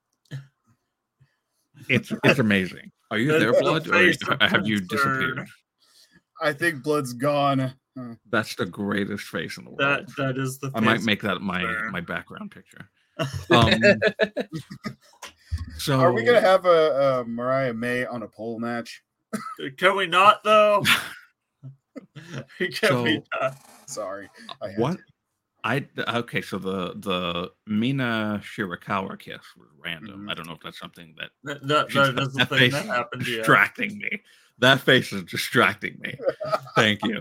It's amazing. Are you there, Blood, or have you disappeared? I think Blood's gone. That's the greatest face in the world. That is the. I might make that my background picture. So, are we gonna have a Mariah May on a pole match? Can we not though? Can we not? Sorry. Okay, so the Mina Shirakawa kiss was random. Mm-hmm. I don't know if that's something that is the thing that happened. Distracting me. That face is distracting me. Thank you.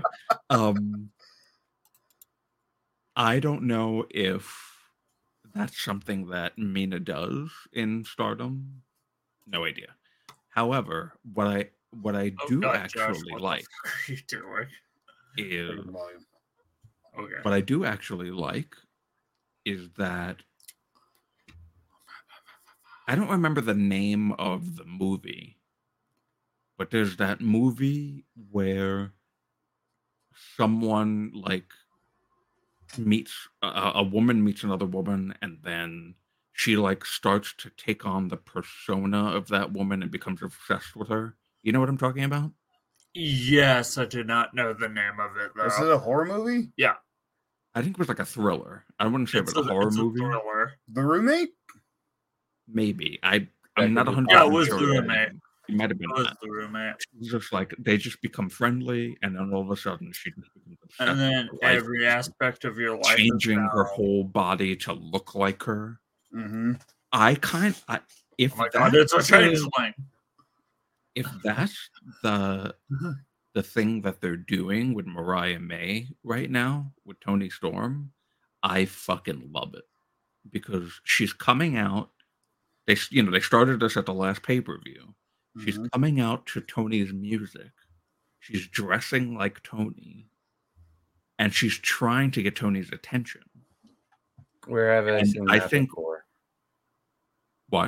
I don't know if that's something that Mina does in Stardom. No idea. However, what I do actually like is what I do actually like is that I don't remember the name of the movie, but there's that movie where someone like meets a woman meets another woman, and then she like starts to take on the persona of that woman and becomes obsessed with her. You know what I'm talking about? Yes, I do not know the name of it though. Is it a horror movie? Yeah. I think it was like a thriller. I wouldn't say it was a horror movie. Thriller. The Roommate? Maybe. I'm not 100% Yeah, it was sure. The Roommate. It might have been. It was The Roommate. It's just like they just become friendly, and then all of a sudden she just becomes obsessed. And then every aspect of your life, changing her whole body to look like her. Mm-hmm. If oh my God, it's a changeling. If that's the thing that they're doing with Mariah May right now with Toni Storm, I fucking love it because she's coming out. They started this at the last pay-per-view. She's coming out to Tony's music. She's dressing like Tony, and she's trying to get Tony's attention. Where have I seen that before? What?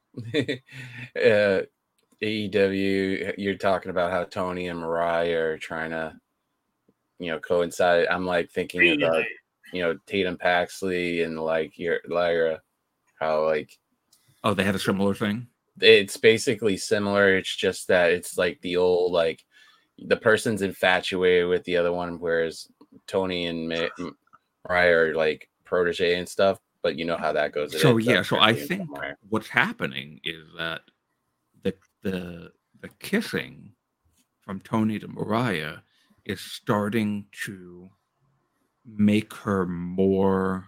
AEW, you're talking about how Tony and Mariah are trying to, coincide. I'm like thinking about, Tatum Paxley and like Lyra, how like. Oh, they had a similar thing? It's basically similar. It's just that it's like the old, like the person's infatuated with the other one, whereas Tony and Mariah are like protege and stuff. But you know how that goes. So I think what's happening is that the kissing from Tony to Mariah is starting to make her more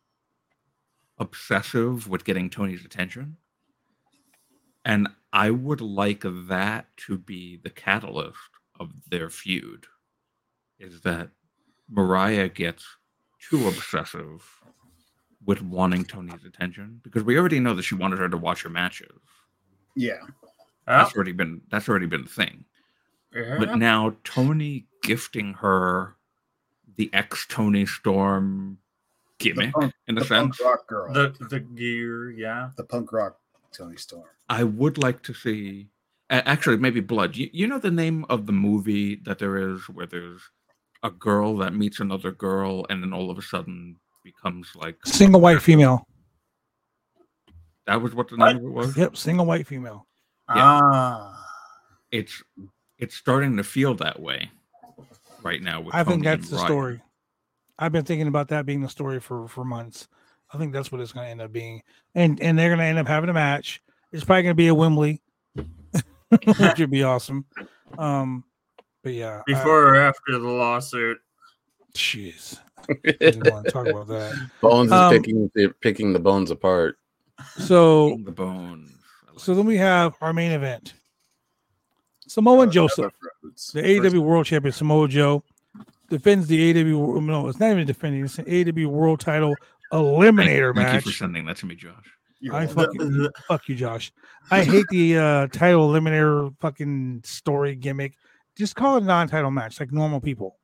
obsessive with getting Tony's attention. And I would like that to be the catalyst of their feud, is that Mariah gets too obsessive with wanting Tony's attention, because we already know that she wanted her to watch her matches. Yeah. That's already been the thing. Yeah. But now Tony gifting her the ex-Tony Storm gimmick, in a sense. Punk rock girl. The gear, yeah. The punk rock Tony Storm. I would like to see, actually, maybe Blood. You know the name of the movie that there is where there's a girl that meets another girl and then all of a sudden becomes like single white female. That was what the name of it was? Yep, single white female. Yeah. It's starting to feel that way right now. With I think Tony that's and the Ryan. story. I've been thinking about that being the story for months. I think that's what it's going to end up being, and they're going to end up having a match. It's probably going to be a Wembley, which would be awesome. But yeah, Before or after the lawsuit? Jeez, I didn't want to talk about that. Bones is picking the bones apart. So the bones. So then we have our main event. Samoa Joseph, the AEW World Champion Samoa Joe, defends the AEW. No, it's not even defending. It's an AEW World Title Eliminator match. Thank you for sending that to me, Josh. Fuck you, Josh. I hate the title eliminator fucking story gimmick. Just call it a non-title match, like normal people.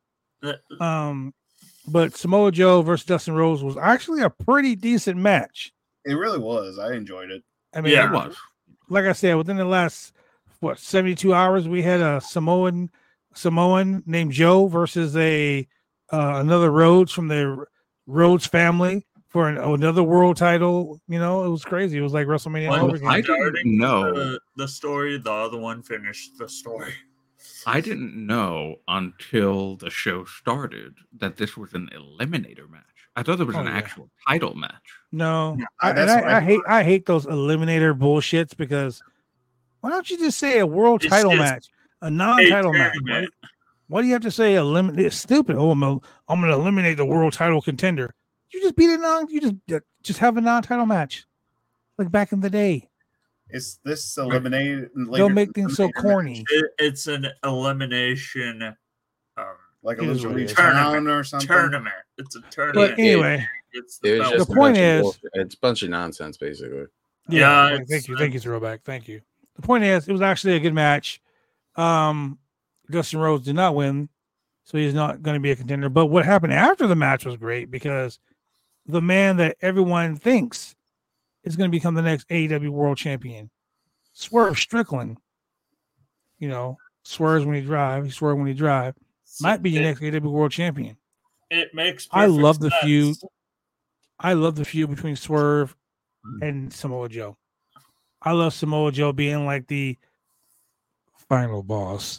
But Samoa Joe versus Dustin Rhodes was actually a pretty decent match. It really was. I enjoyed it. I mean, it was. Like I said, within the last 72 hours, we had a Samoan named Joe versus another Rhodes from the Rhodes family for another world title. You know, it was crazy. It was like WrestleMania all over again. I didn't know the story. The other one finished the story. I didn't know until the show started that this was an eliminator match. I thought it was an actual title match. No, I hate those eliminator bullshits because why don't you just say a world title match, a non-title match? Right? Why do you have to say eliminate? It's stupid. Oh, I'm going to eliminate the world title contender. You just beat it on. You just have a non-title match, like back in the day. Is this eliminated? They'll make things so corny. It's an elimination, like a tournament or something. Tournament. It's a tournament. But anyway, the point is, it's a bunch of nonsense, basically. Yeah. Thank you, Throwback. Thank you. The point is, it was actually a good match. Dustin Rhodes did not win, so he's not going to be a contender. But what happened after the match was great because the man that everyone thinks is going to become the next AEW World Champion, Swerve Strickland. You know, swerves when he drive. He swerves when he drive. Might be your next AEW World Champion. It makes. I love the feud. I love the feud between Swerve and Samoa Joe. I love Samoa Joe being like the final boss.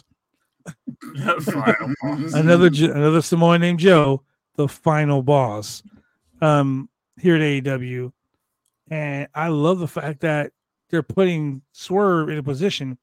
Another Samoan named Joe, the final boss. Here at AEW. And I love the fact that they're putting Swerve in a position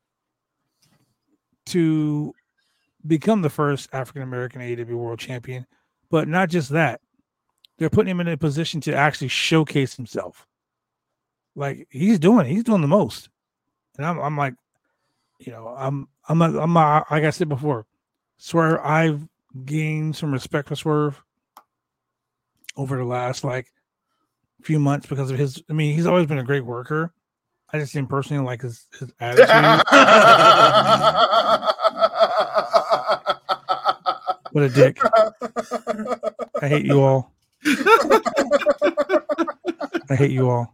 to become the first African-American AEW World Champion. But not just that. They're putting him in a position to actually showcase himself. Like he's doing the most. And I'm like, you know, I'm not, like I said before, Swerve, I've gained some respect for Swerve over the last few months because of his. I mean, he's always been a great worker. I just didn't personally like his attitude. What a dick! I hate you all. I hate you all.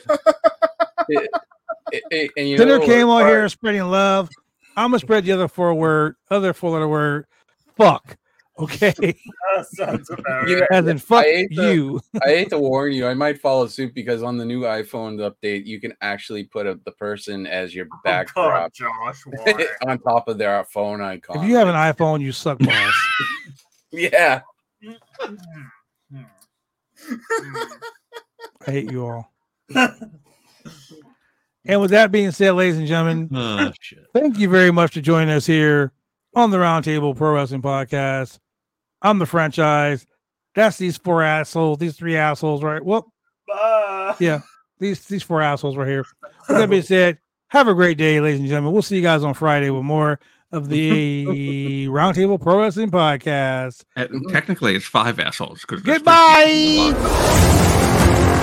Dinner came out here spreading love. I'm gonna spread the other four-letter word. Fuck. Okay. Sounds about right. As in fuck you. I hate to warn you. I might follow suit because on the new iPhone update, you can actually put the person as your backdrop on top of their phone icon. If you have an iPhone, you suck balls. Yeah. I hate you all. And with that being said, ladies and gentlemen, thank you very much for joining us here on the Roundtable Pro Wrestling Podcast. I'm the franchise. That's these three assholes, right? Well, yeah, these four assholes right here. With that being said, have a great day, ladies and gentlemen. We'll see you guys on Friday with more of the Roundtable Pro Wrestling Podcast. Technically, it's 5 assholes. Goodbye.